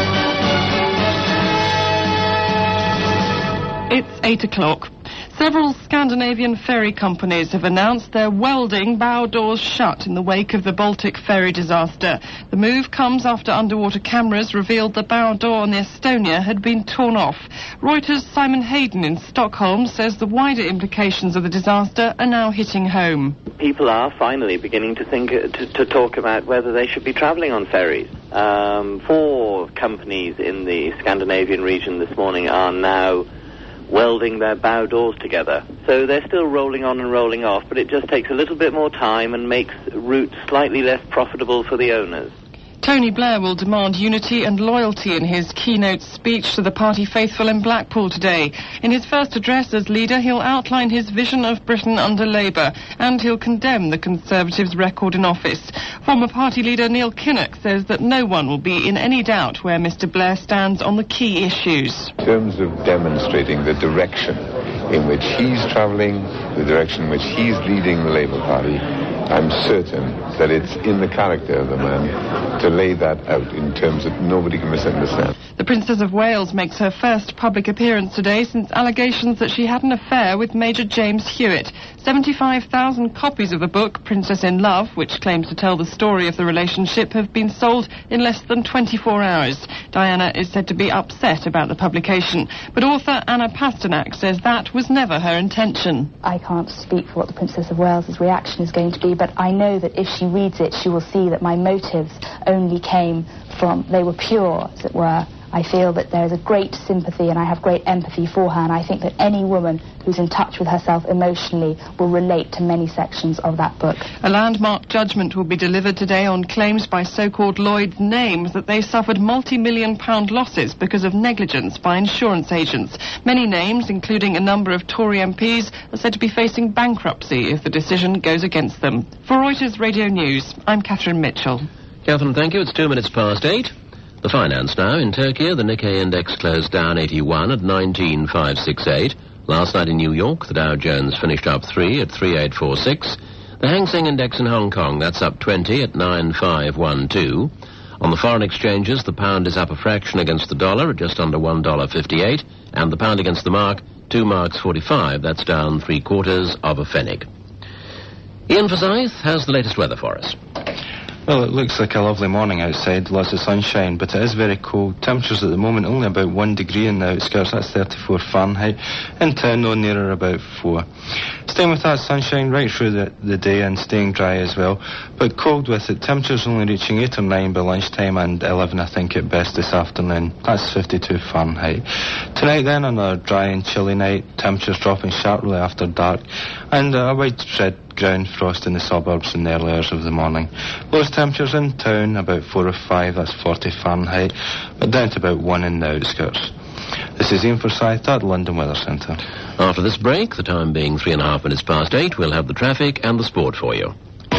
It's eight o'clock. Several Scandinavian ferry companies have announced they're welding bow doors shut in the wake of the Baltic ferry disaster. The move comes after underwater cameras revealed the bow door on the Estonia had been torn off. Reuters' Simon Hayden in Stockholm says the wider implications of the disaster are now hitting home. People are finally beginning to think, uh, to, to talk about whether they should be travelling on ferries. Um, four companies in the Scandinavian region this morning are now welding their bow doors together. So they're still rolling on and rolling off, but it just takes a little bit more time and makes routes slightly less profitable for the owners. Tony Blair will demand unity and loyalty in his keynote speech to the party faithful in Blackpool today. In his first address as leader, he'll outline his vision of Britain under Labour, and he'll condemn the Conservatives' record in office. Former party leader Neil Kinnock says that no one will be in any doubt where Mr Blair stands on the key issues. In terms of demonstrating the direction in which he's travelling, the direction in which he's leading the Labour Party, I'm certain that it's in the character of the man to lay that out in terms that nobody can misunderstand. The Princess of Wales makes her first public appearance today since allegations that she had an affair with Major James Hewitt. seventy-five thousand copies of the book Princess in Love, which claims to tell the story of the relationship, have been sold in less than twenty-four hours. Diana is said to be upset about the publication, but author Anna Pasternak says that was never her intention. I can't speak for what the Princess of Wales's reaction is going to be, but I know that if she reads it, she will see that my motives only came from, they were pure, as it were. I feel that there is a great sympathy and I have great empathy for her, and I think that any woman who's in touch with herself emotionally will relate to many sections of that book. A landmark judgment will be delivered today on claims by so-called Lloyd's names that they suffered multi-million pound losses because of negligence by insurance agents. Many names, including a number of Tory M Ps, are said to be facing bankruptcy if the decision goes against them. For Reuters Radio News, I'm Catherine Mitchell. Catherine, thank you. It's two minutes past eight. The finance now. In Turkey, the Nikkei index closed down eighty-one at nineteen thousand five hundred sixty-eight. Last night in New York, the Dow Jones finished up three at three thousand eight hundred forty-six. The Hang Seng index in Hong Kong, that's up twenty at nine thousand five hundred twelve. On the foreign exchanges, the pound is up a fraction against the dollar at just under one dollar fifty-eight, and the pound against the mark, two marks forty-five. That's down three quarters of a pfennig. Ian Forsyth has the latest weather for us. Well, it looks like a lovely morning outside, lots of sunshine, but it is very cold. Temperatures at the moment only about one degree in the outskirts, that's thirty-four Fahrenheit. In town, no nearer about four. Staying with that sunshine right through the, the day and staying dry as well, but cold with it. Temperatures only reaching eight or nine by lunchtime and eleven, I think, at best this afternoon. That's fifty-two Fahrenheit. Tonight then, another dry and chilly night, temperatures dropping sharply after dark, and uh, a widespread ground frost in the suburbs in the early hours of the morning. Lowest temperatures in town about four or five, that's forty Fahrenheit, but down to about one in the outskirts. This is Ian Forsyth at the London Weather Centre. After this break, the time being three and a half minutes past eight, we'll have the traffic and the sport for you.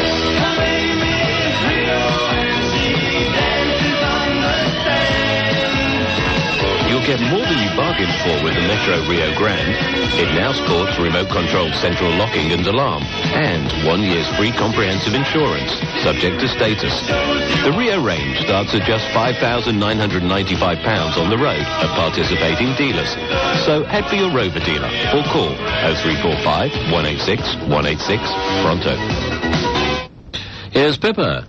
You'll get more than you bargained for with the Metro Rio Grande. It now sports remote-controlled central locking and alarm, and one year's free comprehensive insurance, subject to status. The Rio range starts at just five thousand nine hundred ninety-five pounds on the road at participating dealers. So head for your Rover dealer or call oh three four five, one eight six, one eight six pronto. Here's Pippa.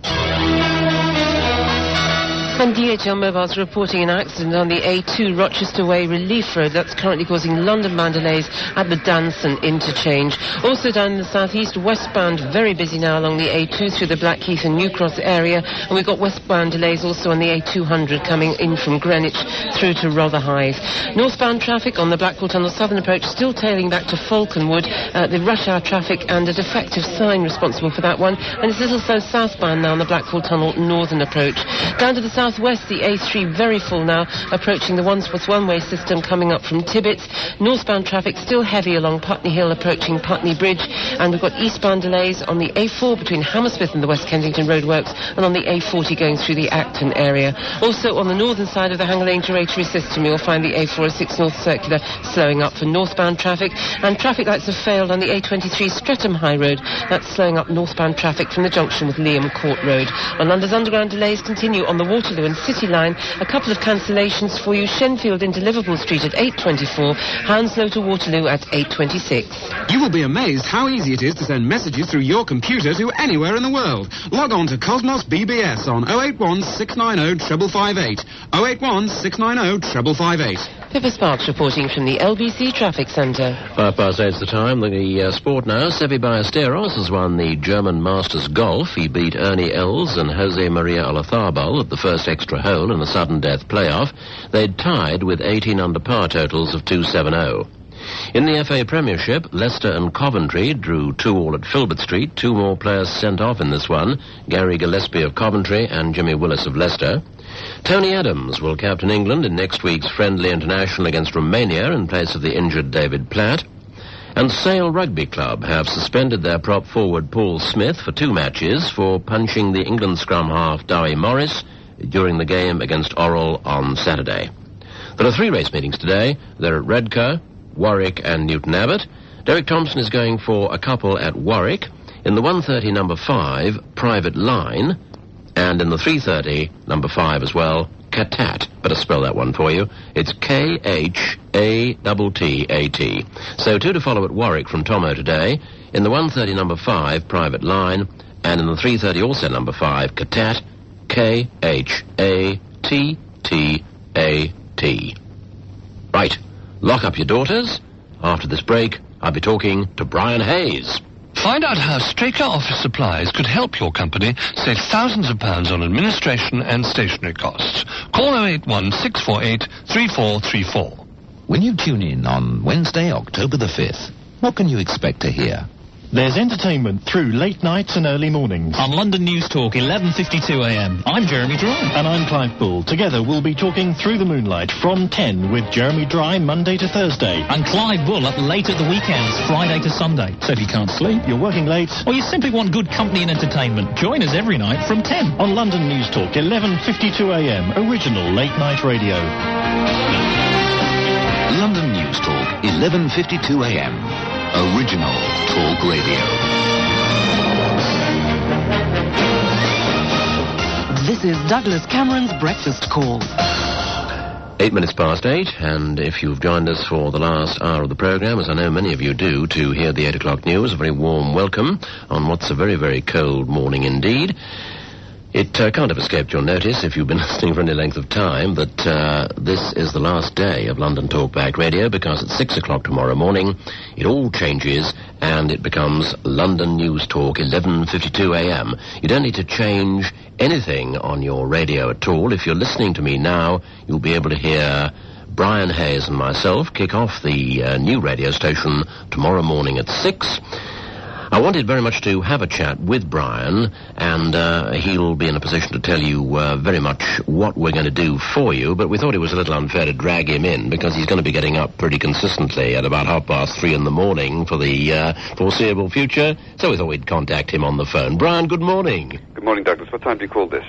And D H L Mobile's reporting an accident on the A two Rochester Way Relief Road. That's currently causing London-bound delays at the Danson interchange. Also down in the southeast, westbound, very busy now along the A two through the Blackheath and New Cross area. And we've got westbound delays also on the A two hundred coming in from Greenwich through to Rotherhithe. Northbound traffic on the Blackwall Tunnel southern approach still tailing back to Falconwood. Uh, the rush hour traffic and a defective sign responsible for that one. And it's also southbound now on the Blackwall Tunnel northern approach. Down to the south Southwest, the A three very full now, approaching the one plus one way system coming up from Tibbets. Northbound traffic still heavy along Putney Hill approaching Putney Bridge, and we've got eastbound delays on the A four between Hammersmith and the West Kensington Roadworks, and on the A forty going through the Acton area. Also on the northern side of the Hanger Lane gyratory system, you'll find the A four oh six North Circular slowing up for northbound traffic, and traffic lights have failed on the A twenty-three Streatham High Road. That's slowing up northbound traffic from the junction with Liam Court Road. On London's underground delays continue on the Waterloo and City Line. A couple of cancellations for you. Shenfield into Liverpool Street at eight twenty-four, Hounslow to Waterloo at eight twenty-six. You will be amazed how easy it is to send messages through your computer to anywhere in the world. Log on to Cosmos B B S on oh eight one, six nine oh, five five eight. oh eight one, six nine oh, five five eight. Pippa Sparks reporting from the L B C Traffic Centre. Five past eight's the time. The uh, sport now. Sevi Ballesteros has won the German Masters Golf. He beat Ernie Els and Jose Maria Olazabal at the first extra hole in the sudden death playoff. They'd tied with eighteen under par totals of two seventy. In the F A Premiership, Leicester and Coventry drew two all at Filbert Street. Two more players sent off in this one, Gary Gillespie of Coventry and Jimmy Willis of Leicester. Tony Adams will captain England in next week's friendly international against Romania in place of the injured David Platt. And Sale Rugby Club have suspended their prop forward Paul Smith for two matches for punching the England scrum half Dowie Morris during the game against Orrell on Saturday. There are three race meetings today. They're at Redcar, Warwick and Newton Abbot. Derek Thompson is going for a couple at Warwick. In the one thirty number five, Private Line. And in the three thirty, number five as well, Katat. Better spell that one for you. It's K H A T T A T. So two to follow at Warwick from Tomo today. In the one thirty, number five, Private Line. And in the three thirty, also number five, Katat. K H A T T A T. Right. Lock up your daughters. After this break, I'll be talking to Brian Hayes. Find out how Straker Office Supplies could help your company save thousands of pounds on administration and stationery costs. Call oh eight one, six four eight, three four three four. When you tune in on Wednesday, October the fifth, what can you expect to hear? There's entertainment through late nights and early mornings. On London News Talk, eleven fifty-two a m. I'm Jeremy Dry. And I'm Clive Bull. Together we'll be talking through the moonlight from ten with Jeremy Dry Monday to Thursday. And Clive Bull up late at the weekends, Friday to Sunday. So if you can't sleep, you're working late, or you simply want good company and entertainment, join us every night from ten. On London News Talk, eleven fifty-two a m. Original late night radio. London News Talk, eleven fifty-two a m. Original Talk Radio. This is Douglas Cameron's Breakfast Call. Eight minutes past eight, and if you've joined us for the last hour of the programme, as I know many of you do, to hear the eight o'clock news, a very warm welcome on what's a very, very cold morning indeed. It uh, can't have escaped your notice if you've been listening for any length of time that uh, this is the last day of London Talkback Radio, because at six o'clock tomorrow morning it all changes and it becomes London News Talk, eleven fifty-two a m. You don't need to change anything on your radio at all. If you're listening to me now, you'll be able to hear Brian Hayes and myself kick off the uh, new radio station tomorrow morning at six. I wanted very much to have a chat with Brian, and uh, he'll be in a position to tell you uh, very much what we're going to do for you, but we thought it was a little unfair to drag him in, because he's going to be getting up pretty consistently at about half past three in the morning for the uh, foreseeable future, so we thought we'd contact him on the phone. Brian, good morning. Good morning, Douglas. What time do you call this?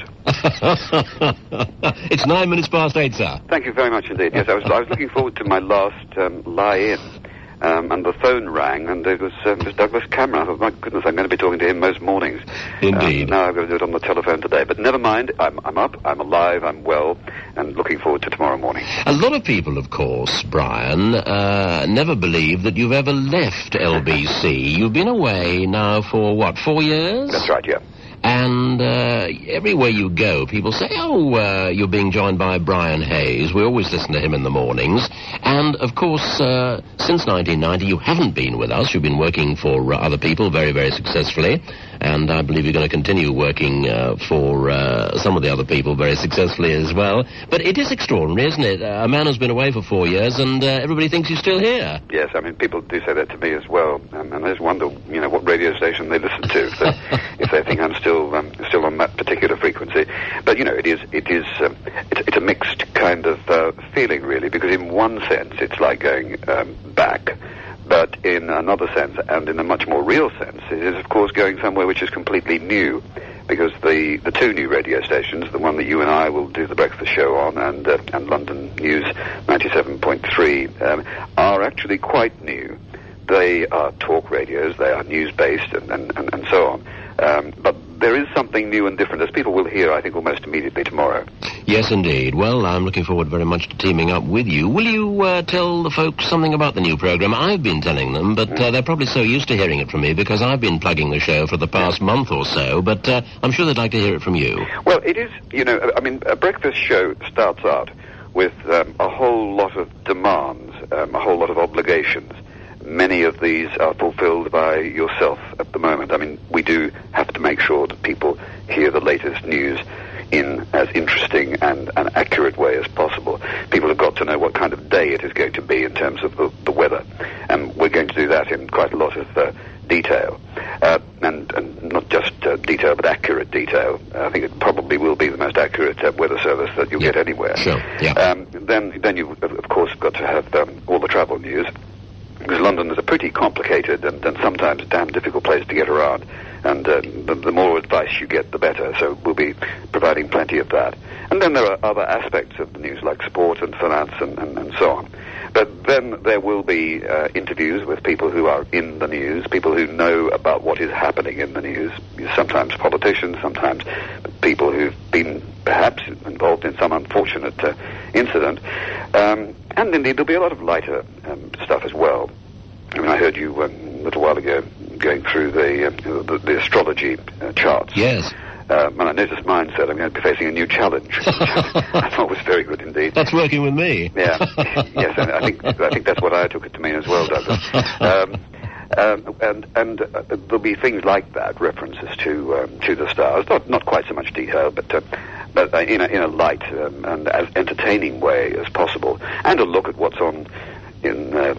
It's nine minutes past eight, sir. Thank you very much indeed. Yes, I was, I was looking forward to my last um, lie-in. Um, and the phone rang, and it was uh, Mister Douglas Cameron. I thought, my goodness, I'm going to be talking to him most mornings. Indeed. Um, now I've got to do it on the telephone today. But never mind, I'm, I'm up, I'm alive, I'm well, and looking forward to tomorrow morning. A lot of people, of course, Brian, uh, never believe that you've ever left L B C. You've been away now for, what, four years? That's right, yeah. And uh, everywhere you go, people say, oh, uh, you're being joined by Brian Hayes. We always listen to him in the mornings. And, of course, uh, since nineteen ninety, you haven't been with us. You've been working for uh, other people very, very successfully. And I believe you're going to continue working uh, for uh, some of the other people very successfully as well. But it is extraordinary, isn't it? Uh, a man has been away for four years, and uh, everybody thinks he's still here. Yes, I mean, people do say that to me as well. Um, and I just wonder, you know, what radio station they listen to, if they, if they think I'm still um, still on that particular frequency. But, you know, it is, it is um, it's, it's a mixed kind of uh, feeling, really, because in one sense it's like going um, back. But in another sense, and in a much more real sense, it is, of course, going somewhere which is completely new. Because the, the two new radio stations, the one that you and I will do the breakfast show on, and uh, and London News ninety-seven point three, um, are actually quite new. They are talk radios, they are news-based, and, and, and, and so on. Um, but there is something new and different, as people will hear, I think, almost immediately tomorrow. Yes, indeed. Well, I'm looking forward very much to teaming up with you. Will you uh, tell the folks something about the new programme? I've been telling them, but uh, they're probably so used to hearing it from me because I've been plugging the show for the past month or so, but uh, I'm sure they'd like to hear it from you. Well, it is, you know, I mean, a breakfast show starts out with um, a whole lot of demands, um, a whole lot of obligations. Many of these are fulfilled by yourself at the moment. I mean, we do have to make sure that people hear the latest news in as interesting and an accurate way as possible. People have got to know what kind of day it is going to be in terms of the, the weather. And we're going to do that in quite a lot of uh, detail. Uh, and, and not just uh, detail, but accurate detail. I think it probably will be the most accurate uh, weather service that you'll yeah. get anywhere. Sure, yeah. Um, then, then you've, of course, got to have um, all the travel news. Because London is a pretty complicated and, and sometimes damn difficult place to get around. And uh, the, the more advice you get, the better. So we'll be providing plenty of that. And then there are other aspects of the news, like sport and finance and, and, and so on. But then there will be uh, interviews with people who are in the news, people who know about what is happening in the news. Sometimes politicians, sometimes people who've been perhaps involved in some unfortunate uh, incident. Um, and indeed, there'll be a lot of lighter um, stuff as well. I mean, I heard you um, a little while ago going through the uh, the, the astrology uh, charts. Yes. Um, and I noticed mine said I'm going to be facing a new challenge, which I thought was very good indeed. That's working with me. Yeah. Yes, and I think I think that's what I took it to mean as well, Douglas. Um, um, and and uh, there'll be things like that, references to um, to the stars. Not not quite so much detail, but uh, but uh, in a in a light um, and as entertaining way as possible, and a look at what's on in. Uh,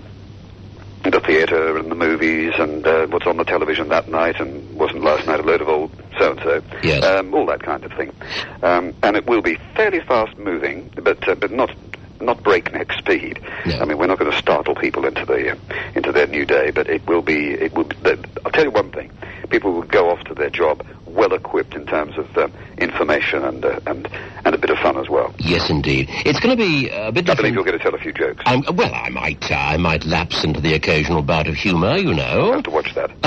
the theatre and the movies and uh, what's on the television that night and wasn't last night a load of old so-and-so. Yes. Um, all that kind of thing. Um, and it will be fairly fast-moving, but uh, but not not breakneck speed. No. I mean, we're not going to startle people into the uh, into their new day, but it will be. It will. Be, I'll tell you one thing: people will go off to their job well equipped in terms of uh, information and uh, and and a bit of fun as well. Yes, indeed. It's going to be a bit different. I believe you're going to tell a few jokes. I'm, well, I might uh, I might lapse into the occasional bout of humour, you know. I'll have to watch that.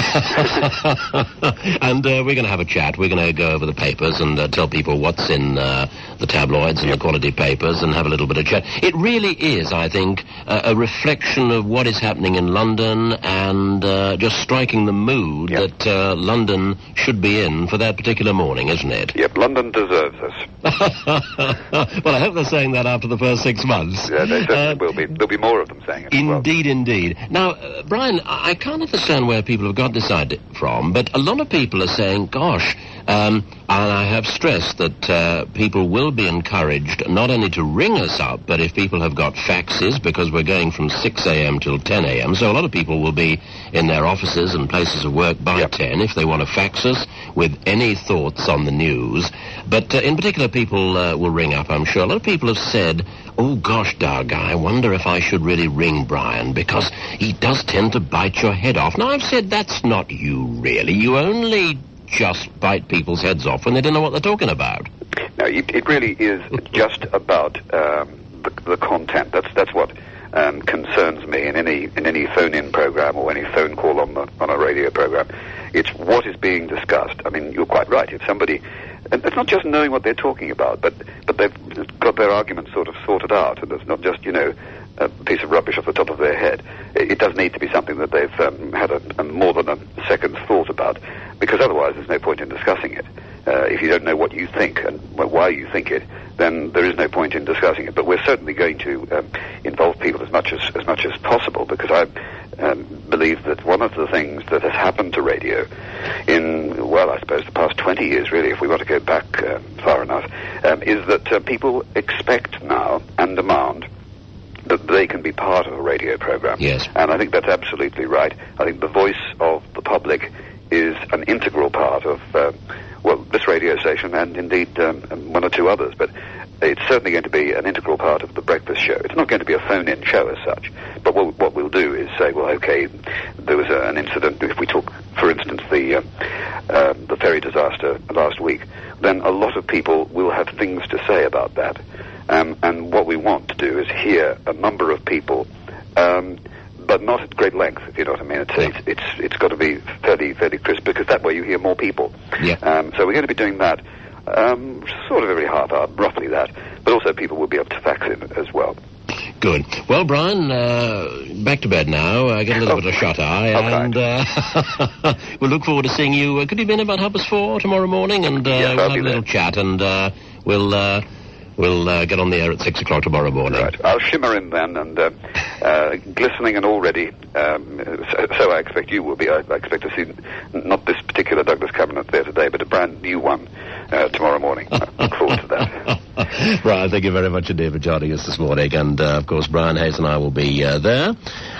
And uh, we're going to have a chat. We're going to go over the papers and uh, tell people what's in uh, the tabloids and yep. the quality papers and have a little bit of chat. It really is, I think, uh, a reflection of what is happening in London and uh, just striking the mood yep. that uh, London should be in for that particular morning, isn't it? Yep, London deserves us. Well, I hope they're saying that after the first six months. Yeah, they certainly uh, will be. There'll be more of them saying it. Indeed, well. indeed. Now, uh, Brian, I can't understand where people have got this idea from, but a lot of people are saying, gosh, Um, and I have stressed that uh, people will be encouraged not only to ring us up, but if people have got faxes, because we're going from six a.m. till ten a.m., so a lot of people will be in their offices and places of work by yep. ten if they want to fax us with any thoughts on the news. But uh, in particular, people uh, will ring up, I'm sure. A lot of people have said, oh, gosh, Doug, I wonder if I should really ring Brian, because he does tend to bite your head off. Now, I've said that's not you, really. You only just bite people's heads off when they don't know what they're talking about. No, it, it really is just about um, the, the content. That's that's what um, concerns me in any in any phone-in program or any phone call on the on a radio program. It's what is being discussed. I mean, you're quite right. If somebody, and it's not just knowing what they're talking about, but but they've got their argument sort of sorted out, and it's not just, you know, a piece of rubbish off the top of their head. It, it does need to be something that they've um, had a, a more than a second's thought about, because otherwise there's no point in discussing it. Uh, if you don't know what you think and why you think it, then there is no point in discussing it. But we're certainly going to um, involve people as much as as much as possible, because I um, believe that one of the things that has happened to radio in, well, I suppose the past twenty years, really, if we want to go back uh, far enough, um, is that uh, people expect now and demand that they can be part of a radio program. Yes. And I think that's absolutely right. I think the voice of the public is an integral part of, uh, well, this radio station and indeed um, one or two others, but it's certainly going to be an integral part of the breakfast show. It's not going to be a phone-in show as such, but what, what we'll do is say, well, okay, there was a, an incident. If we talk, for instance, the uh, uh, the ferry disaster last week, then a lot of people will have things to say about that. Um, and what we want to do is hear a number of people, um, but not at great length, if you know what I mean. It's, it's, it's, it's got to be fairly, fairly crisp, because that way you hear more people. Yeah. Um, so we're going to be doing that, um, sort of every half hour, roughly that. But also people will be able to fax in as well. Good. Well, Brian, uh, back to bed now. Uh, get a little oh. bit of shut-eye, okay. and uh, we'll look forward to seeing you. Uh, could you be in about half past four tomorrow morning? And uh, yes, we'll have a little there. chat, and uh, we'll... Uh, We'll uh, get on the air at six o'clock tomorrow morning. Right. I'll shimmer in then, and uh, uh, glistening and all ready. Um, so, so I expect you will be. I, I expect to see not this particular Douglas Cameron there today, but a brand new one uh, tomorrow morning. I look forward to that. Brian, thank you very much indeed for joining us this morning. And, uh, of course, Brian Hayes and I will be uh, there.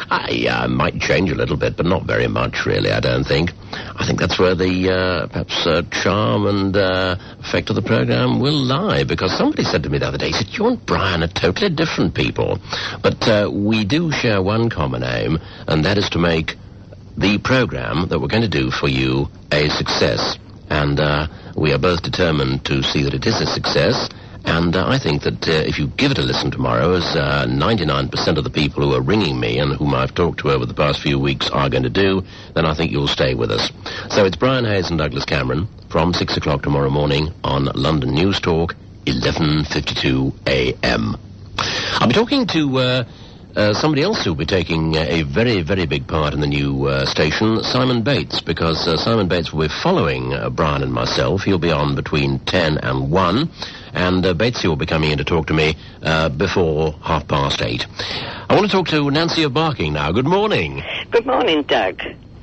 I uh, might change a little bit, but not very much, really, I don't think. I think that's where the, uh, perhaps, uh, charm and uh, effect of the programme will lie, because somebody said to me the other day, he said, you and Brian are totally different people. But uh, we do share one common aim, and that is to make the programme that we're going to do for you a success. And uh, we are both determined to see that it is a success. And uh, I think that uh, if you give it a listen tomorrow, as uh, ninety-nine percent of the people who are ringing me and whom I've talked to over the past few weeks are going to do, then I think you'll stay with us. So it's Brian Hayes and Douglas Cameron from six o'clock tomorrow morning on London News Talk, eleven fifty-two a m. I'll be talking to... Uh, Uh, somebody else who'll be taking uh, a very, very big part in the new uh, station, Simon Bates, because uh, Simon Bates will be following uh, Brian and myself. He'll be on between ten and one, and uh, Batesy will be coming in to talk to me uh, before half past eight. I want to talk to Nancy of Barking now. Good morning. Good morning, Doug.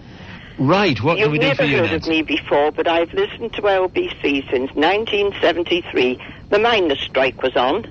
Right, what You've can we do for you, never heard Nancy? of me before, but I've listened to L B C since nineteen seventy-three. The miners' strike was on.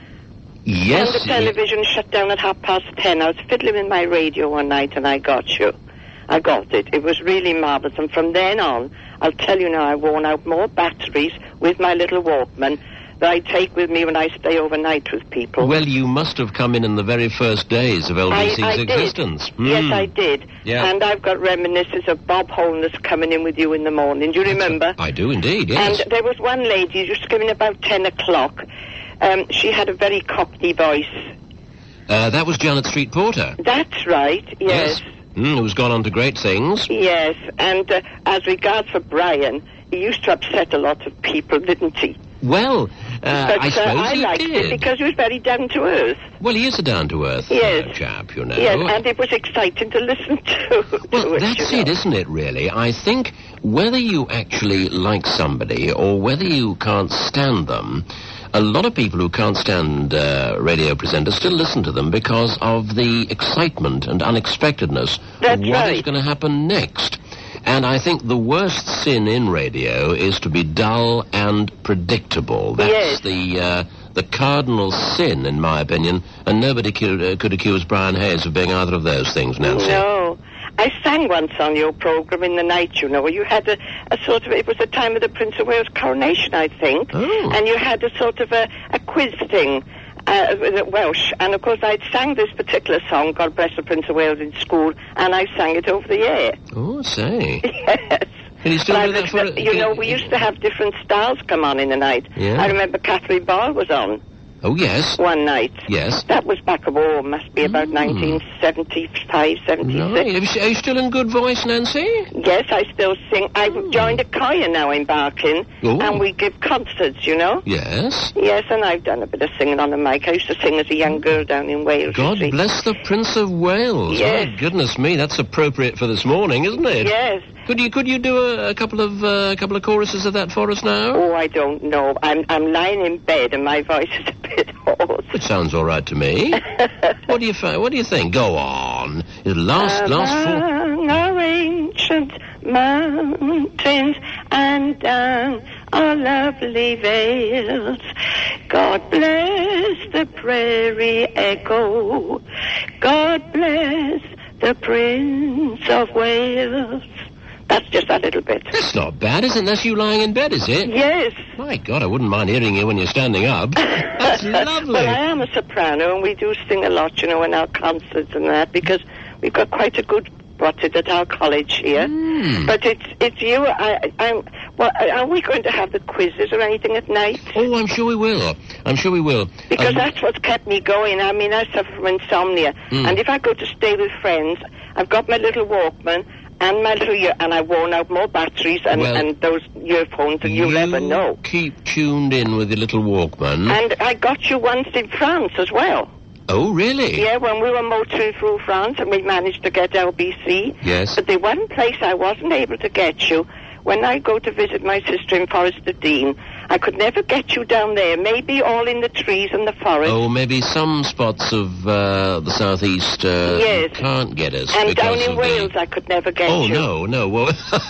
Yes. And the television yeah. shut down at half past ten. I was fiddling with my radio one night and I got you. I got it. It was really marvellous. And from then on, I'll tell you now, I've worn out more batteries with my little Walkman that I take with me when I stay overnight with people. Well, you must have come in in the very first days of L B C's I, I existence. Did. Mm. Yes, I did. Yeah. And I've got reminiscences of Bob Holness coming in with you in the morning. Do you remember? I do indeed, yes. And there was one lady just coming about ten o'clock. Um, she had a very cockney voice. Uh, that was Janet Street Porter. That's right, yes. Yes. Mm, who's gone on to great things. Yes, and uh, as regards for Brian, he used to upset a lot of people, didn't he? Well, uh, but, I suppose uh, I he liked did. it because he was very down to earth. Well, he is a down-to-earth yes. uh, chap, you know. Yes, and it was exciting to listen to. Well, to it, that's you know. it, isn't it, really? I think whether you actually like somebody or whether you can't stand them, a lot of people who can't stand uh, radio presenters still listen to them because of the excitement and unexpectedness That's of what right. is going to happen next. And I think the worst sin in radio is to be dull and predictable. That's Yes. the uh, the cardinal sin, in my opinion, and nobody could, uh, could accuse Brian Hayes of being either of those things, Nancy. No. I sang once on your programme in the night, you know. You had a, a sort of, it was the time of the Prince of Wales coronation, I think. Oh. And you had a sort of a, a quiz thing. Uh, with it Welsh, and of course I'd sang this particular song, God Bless the Prince of Wales, in school, and I sang it over the air. Oh, say. Yes. Can you still But do I that for... was- You know, we used to have different stars come on in the night. Yeah. I remember Catherine Ball was on Oh, yes. one night. Yes. That was back of all, must be about nineteen seventy-five, seventy-six. Right. Are you, are you still in good voice, Nancy? Yes, I still sing. I've joined a choir now in Barking, Oh. and we give concerts, you know? Yes. Yes, and I've done a bit of singing on the mic. I used to sing as a young girl down in Wales. God you see. bless the Prince of Wales. Yes. My goodness me, that's appropriate for this morning, isn't it? Yes. Could you could you do a, a couple of uh, a couple of choruses of that for us now? Oh, I don't know. I'm I'm lying in bed and my voice is a bit hoarse. It sounds all right to me. What do you fi- What do you think? Go on. It'll last last four. Among our ancient mountains and down our lovely vales, God bless the prairie echo. God bless the Prince of Wales. That's just a little bit. That's not bad, isn't it? That's you lying in bed, is it? Yes. My God, I wouldn't mind hearing you when you're standing up. That's lovely. Well, I am a soprano, and we do sing a lot, you know, in our concerts and that, because we've got quite a good what's it at our college here. Mm. But it's it's you. I, I'm. Well, are we going to have the quizzes or anything at night? Oh, I'm sure we will. I'm sure we will. Because Um, that's what's kept me going. I mean, I suffer from insomnia, Mm. and if I go to stay with friends, I've got my little Walkman and my little ear, and I've worn out more batteries and, Well, and those earphones, and you'll never know. Keep tuned in with your little Walkman. And I got you once in France as well. Oh, really? Yeah, when we were motoring through France, and we managed to get L B C. Yes. But the one place I wasn't able to get you, when I go to visit my sister in Forest of Dean, I could never get you down there. Maybe all in the trees and the forest. Oh, maybe some spots of uh, the southeast uh, Yes. can't get us. and because down in of Wales, The... I could never get Oh, you. no, no. Well,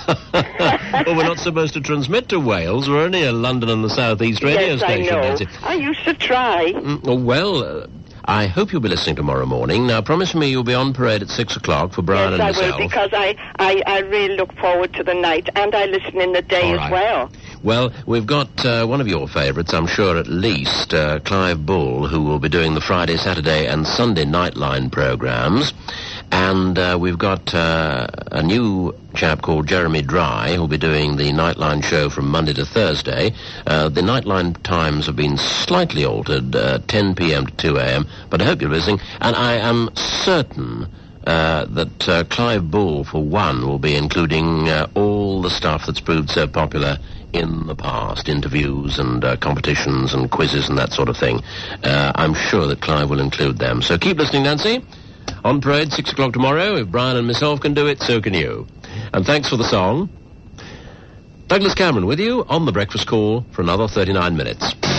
well, we're not supposed to transmit to Wales. We're only a London and the southeast radio yes, station. I know. Nancy. I used to try. Mm, oh, well, uh, I hope you'll be listening tomorrow morning. Now, promise me you'll be on parade at six o'clock for Brian yes, and I myself. will, because I, I, I really look forward to the night, and I listen in the day All as right. well. Well, we've got uh, one of your favourites, I'm sure at least, uh, Clive Bull, who will be doing the Friday, Saturday and Sunday Nightline programmes. And uh, we've got uh, a new chap called Jeremy Dry, who'll be doing the Nightline show from Monday to Thursday. Uh, the Nightline times have been slightly altered, uh, ten p.m. to two a.m., but I hope you're listening. And I am certain uh, that uh, Clive Bull, for one, will be including uh, all the stuff that's proved so popular in the past, interviews and uh, competitions and quizzes and that sort of thing. Uh, I'm sure that Clive will include them. So keep listening, Nancy. On parade, six o'clock tomorrow. If Brian and myself can do it, so can you. And thanks for the song. Douglas Cameron with you on The Breakfast Call for another thirty-nine minutes.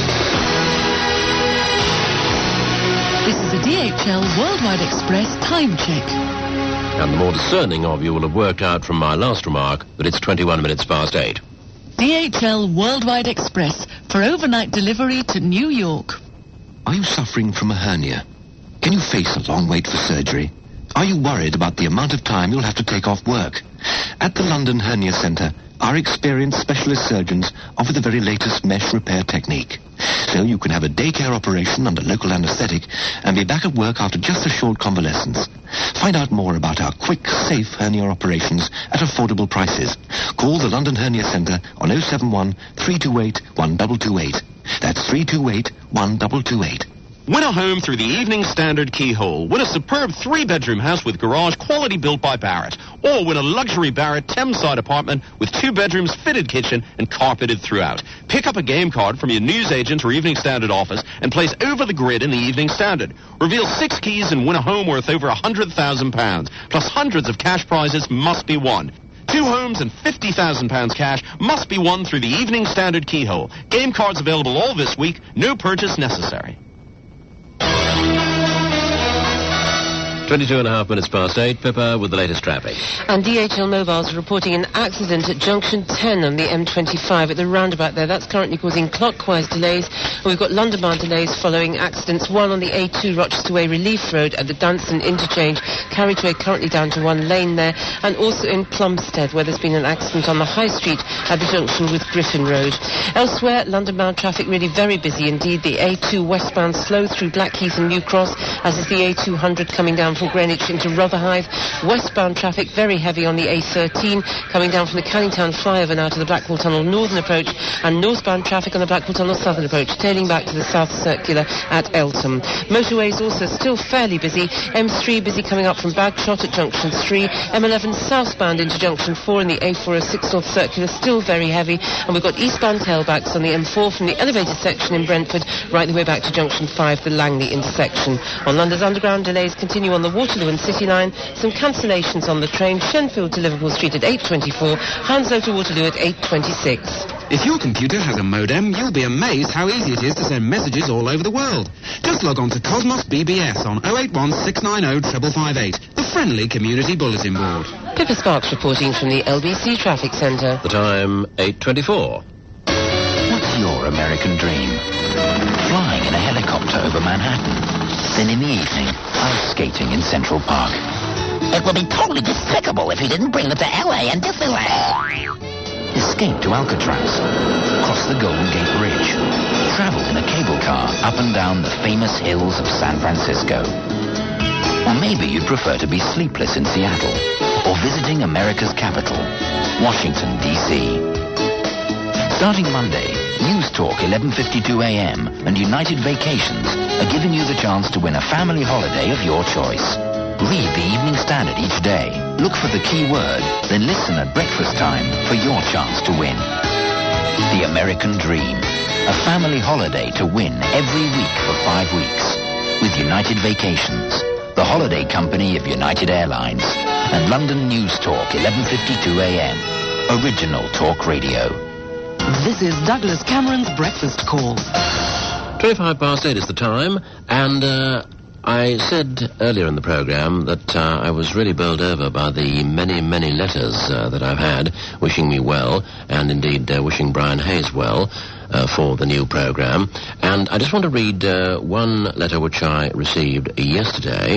This is a D H L Worldwide Express time check. And the more discerning of you will have worked out from my last remark that it's twenty-one minutes past eight. D H L Worldwide Express for overnight delivery to New York. Are you suffering from a hernia? Can you face a long wait for surgery? Are you worried about the amount of time you'll have to take off work? At the London Hernia Centre, our experienced specialist surgeons offer the very latest mesh repair technique. So you can have a daycare operation under local anaesthetic and be back at work after just a short convalescence. Find out more about our quick, safe hernia operations at affordable prices. Call the London Hernia Centre on oh seven one, three two eight, one two two eight. That's three two eight, one two two eight. Win a home through the Evening Standard keyhole. Win a superb three-bedroom house with garage, quality built by Barrett. Or win a luxury Barrett Thameside apartment with two bedrooms, fitted kitchen, and carpeted throughout. Pick up a game card from your newsagent or Evening Standard office and place over the grid in the Evening Standard. Reveal six keys and win a home worth over one hundred thousand pounds. Plus hundreds of cash prizes must be won. Two homes and fifty thousand pounds cash must be won through the Evening Standard keyhole. Game cards available all this week. No purchase necessary. twenty-two and a half minutes past eight. Pippa with the latest traffic. And D H L Mobiles are reporting an accident at junction ten on the M twenty-five at the roundabout there. That's currently causing clockwise delays. And we've got London-bound delays following accidents. One on the A two Rochester Way Relief Road at the Dunstan interchange. Carriageway currently down to one lane there. And also in Plumstead, where there's been an accident on the High Street at the junction with Griffin Road. Elsewhere, London-bound traffic really very busy indeed. The A two westbound slow through Blackheath and New Cross, as is the A two hundred coming down from Greenwich into Rotherhithe. Westbound traffic very heavy on the A thirteen, coming down from the Canningtown flyover now to the Blackwall Tunnel northern approach, and northbound traffic on the Blackwall Tunnel southern approach, tailing back to the South Circular at Eltham. Motorways also still fairly busy. M three busy coming up from Bagshot at junction three. M eleven southbound into junction four in the A four oh six North Circular, still very heavy. And we've got eastbound tailbacks on the M four from the elevated section in Brentford right the way back to junction five, the Langley intersection. On London's Underground, delays continue on the Waterloo and City line. Some cancellations on the train Shenfield to Liverpool Street at eight twenty-four, Hounslow to Waterloo at eight twenty-six. If your computer has a modem, you'll be amazed how easy it is to send messages all over the world. Just log on to Cosmos B B S on oh eight one six nine oh five five eight, the friendly community bulletin board. Pippa Sparks reporting from the L B C Traffic Centre. The time, eight twenty-four. What's your American dream? Flying in a helicopter over Manhattan. Then in the evening, ice skating in Central Park. It would be totally despicable if you didn't bring it to L A and Disneyland. Escape to Alcatraz. Cross the Golden Gate Bridge. Travel in a cable car up and down the famous hills of San Francisco. Or maybe you'd prefer to be sleepless in Seattle, or visiting America's capital, Washington, D C Starting Monday, News Talk eleven fifty-two A M and United Vacations are giving you the chance to win a family holiday of your choice. Read the Evening Standard each day, look for the key word, then listen at breakfast time for your chance to win. The American Dream, a family holiday to win every week for five weeks with United Vacations, the holiday company of United Airlines, and London News Talk eleven fifty-two A M, original talk radio. This is Douglas Cameron's Breakfast Call. twenty-five past eight is the time, and uh, I said earlier in the programme that uh, I was really bowled over by the many, many letters uh, that I've had wishing me well, and indeed uh, wishing Brian Hayes well uh, for the new programme. And I just want to read uh, one letter which I received yesterday,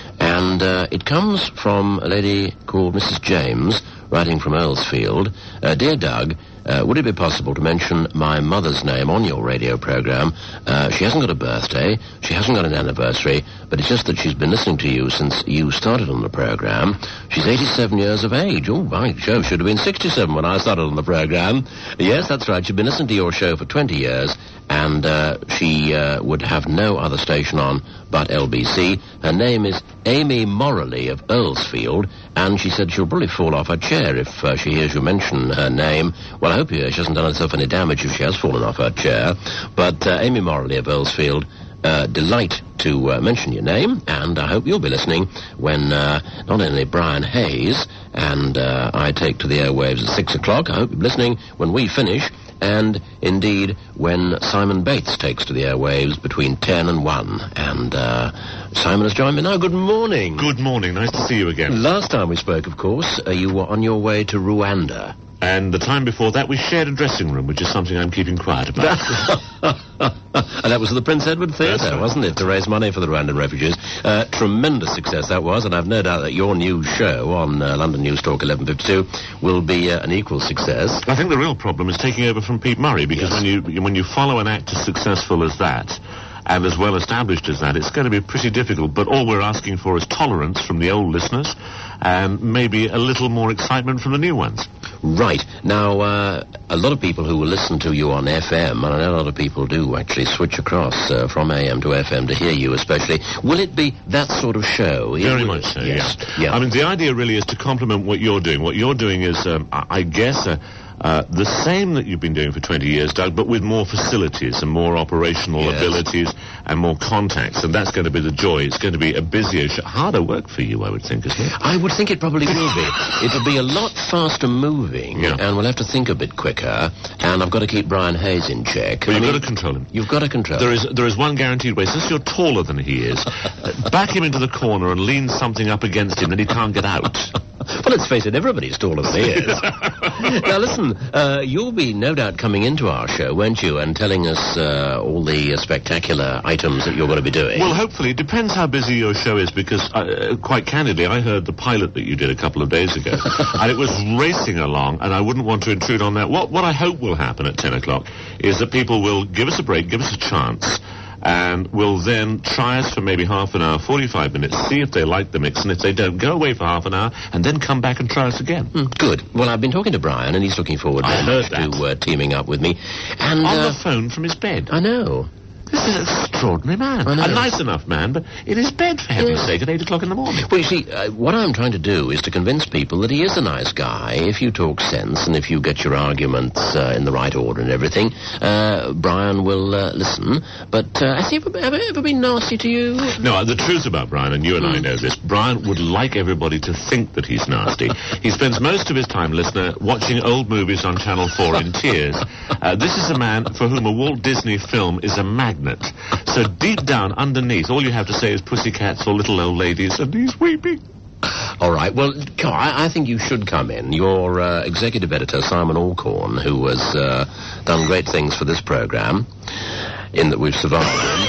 and uh, it comes from a lady called Missus James, writing from Earlsfield. Uh, Dear Doug, Uh, would it be possible to mention my mother's name on your radio programme? Uh, she hasn't got a birthday, she hasn't got an anniversary, but it's just that she's been listening to you since you started on the programme. She's eighty-seven years of age. Oh, by Jove, should have been sixty-seven when I started on the programme. Yes, that's right, she'd been listening to your show for twenty years, and uh, she uh, would have no other station on but L B C. Her name is Amy Morley of Earlsfield, and she said she'll probably fall off her chair if uh, she hears you mention her name. Well, I hope she hasn't done herself any damage if she has fallen off her chair. But uh, Amy Morley of Earlsfield, uh, delight to uh, mention your name, and I hope you'll be listening when uh, not only Brian Hayes and uh, I take to the airwaves at six o'clock, I hope you'll be listening when we finish, and indeed when Simon Bates takes to the airwaves between ten and one. And uh, Simon has joined me now. Good morning. Good morning. Nice to see you again. Last time we spoke, of course, uh, you were on your way to Rwanda. And the time before that, we shared a dressing room, which is something I'm keeping quiet about. And that was at the Prince Edward Theatre, right, wasn't it, to raise money for the Rwandan refugees? Uh, tremendous success that was, and I've no doubt that your new show on uh, London News Talk eleven fifty-two will be uh, an equal success. I think the real problem is taking over from Pete Murray, because yes. when you when you follow an act as successful as that, and as well established as that, it's going to be pretty difficult. But all we're asking for is tolerance from the old listeners, and maybe a little more excitement from the new ones. Right. Now, uh, a lot of people who will listen to you on F M, and I know a lot of people do actually switch across uh, from A M to F M to hear you especially. Will it be that sort of show? Very much so, yes. Yeah. I mean, the idea really is to complement what you're doing. What you're doing is, um, I guess, a, Uh, the same that you've been doing for twenty years, Doug, but with more facilities and more operational Yes. abilities and more contacts, and that's going to be the joy. It's going to be a busier, sh- harder work for you, I would think, isn't it? I would think it probably will be. It'll be a lot faster moving, Yeah. and we'll have to think a bit quicker, and I've got to keep Brian Hayes in check. Well, I you've mean, got to control him. You've got to control There him. is there is one guaranteed way. Since you're taller than he is, uh, back him into the corner and lean something up against him, then he can't get out. Well, let's face it, everybody's taller than he is. Now, listen, uh, you'll be no doubt coming into our show, won't you, and telling us uh, all the uh, spectacular items that you're going to be doing. Well, hopefully. It depends how busy your show is, because, uh, quite candidly, I heard the pilot that you did a couple of days ago, and it was racing along, and I wouldn't want to intrude on that. What, what I hope will happen at ten o'clock is that people will give us a break, give us a chance, and will then try us for maybe half an hour, forty-five minutes, see if they like the mix, and if they don't, go away for half an hour, and then come back and try us again. Mm, good. Well, I've been talking to Brian, and he's looking forward I very heard much to uh, teaming up with me. And On uh, the phone from his bed. I know. This is an extraordinary man. I know. A nice enough man, but in his bed, for heaven's Yes. sake, at eight o'clock in the morning. Well, you see, uh, what I'm trying to do is to convince people that he is a nice guy. If you talk sense and if you get your arguments uh, in the right order and everything, uh, Brian will uh, listen. But uh, has he ever, ever, ever been nasty to you? No, uh, the truth about Brian, and you and I know this, Brian would like everybody to think that he's nasty. He spends most of his time, listener, watching old movies on Channel four in tears. Uh, this is a man for whom a Walt Disney film is a magnet. So deep down, underneath, all you have to say is pussycats or little old ladies, and he's weeping. All right. Well, come on, I, I think you should come in. Your uh, executive editor, Simon Alcorn, who has uh, done great things for this programme, in that we've survived.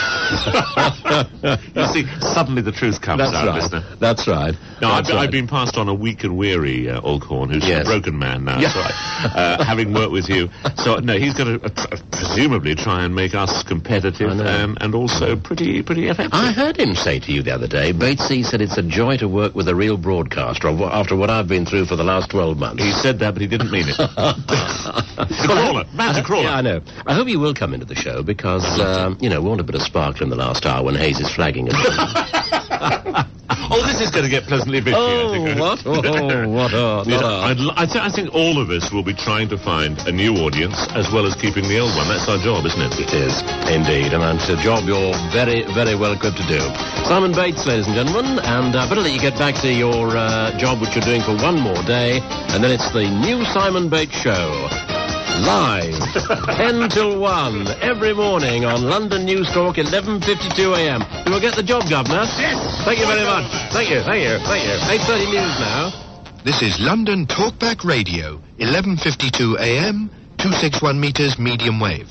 You see, suddenly the truth comes That's out, right. listener. That's right. No, I've, That's right. I've been passed on a weak and weary uh, Alcorn, who's Yes. a broken man now, Yeah. so I, uh, having worked with you. So, no, he's going to uh, tr- presumably try and make us competitive I know. um, and also pretty pretty effective. I heard him say to you the other day, Batesy said it's a joy to work with a real broadcaster of- after what I've been through for the last twelve months. He said that, but he didn't mean it. It's a crawler. Man's a crawler. Yeah, I know. I hope you will come into the show because, um, you know, we want a bit of sparkle in the last hour when Hayes is flagging us. Oh, this is going to get pleasantly bitchy, Oh, I think. what? Oh, what? Oh, Yeah, not a- I'd l- I, th- I think all of us will be trying to find a new audience as well as keeping the old one. That's our job, isn't it? It is, indeed, and it's a job you're very, very well equipped to do. Simon Bates, ladies and gentlemen, and uh, better that you get back to your uh, job which you're doing for one more day, and then it's the new Simon Bates Show. Live, ten till one, every morning on London News Talk, eleven fifty-two a m. You will get the job, Governor. Yes. Thank you very much. Thank you, thank you, thank you. eight thirty news now. This is London Talkback Radio, eleven fifty-two a m, two sixty-one meters medium wave.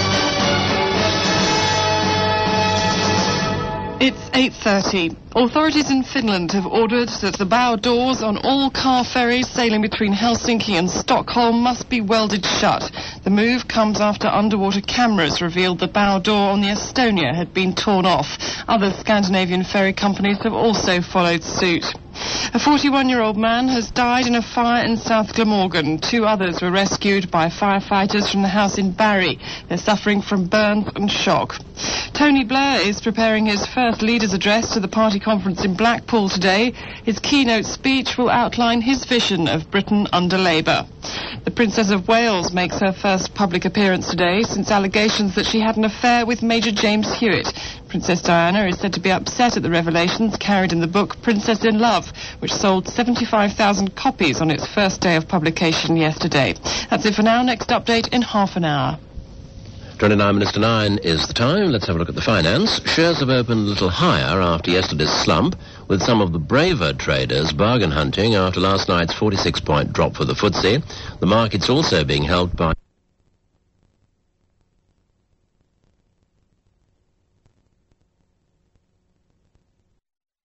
It's eight thirty. Authorities in Finland have ordered that the bow doors on all car ferries sailing between Helsinki and Stockholm must be welded shut. The move comes after underwater cameras revealed the bow door on the Estonia had been torn off. Other Scandinavian ferry companies have also followed suit. A forty-one-year-old man has died in a fire in South Glamorgan. Two others were rescued by firefighters from the house in Barry. They're suffering from burns and shock. Tony Blair is preparing his first leaders' address to the party conference in Blackpool today. His keynote speech will outline his vision of Britain under Labour. The Princess of Wales makes her first public appearance today since allegations that she had an affair with Major James Hewitt. Princess Diana is said to be upset at the revelations carried in the book Princess in Love, which sold seventy-five thousand copies on its first day of publication yesterday. That's it for now. Next update in half an hour. twenty-nine minutes to nine is the time. Let's have a look at the finance. Shares have opened a little higher after yesterday's slump, with some of the braver traders bargain hunting after last night's forty-six point drop for the F T S E. The market's also being helped by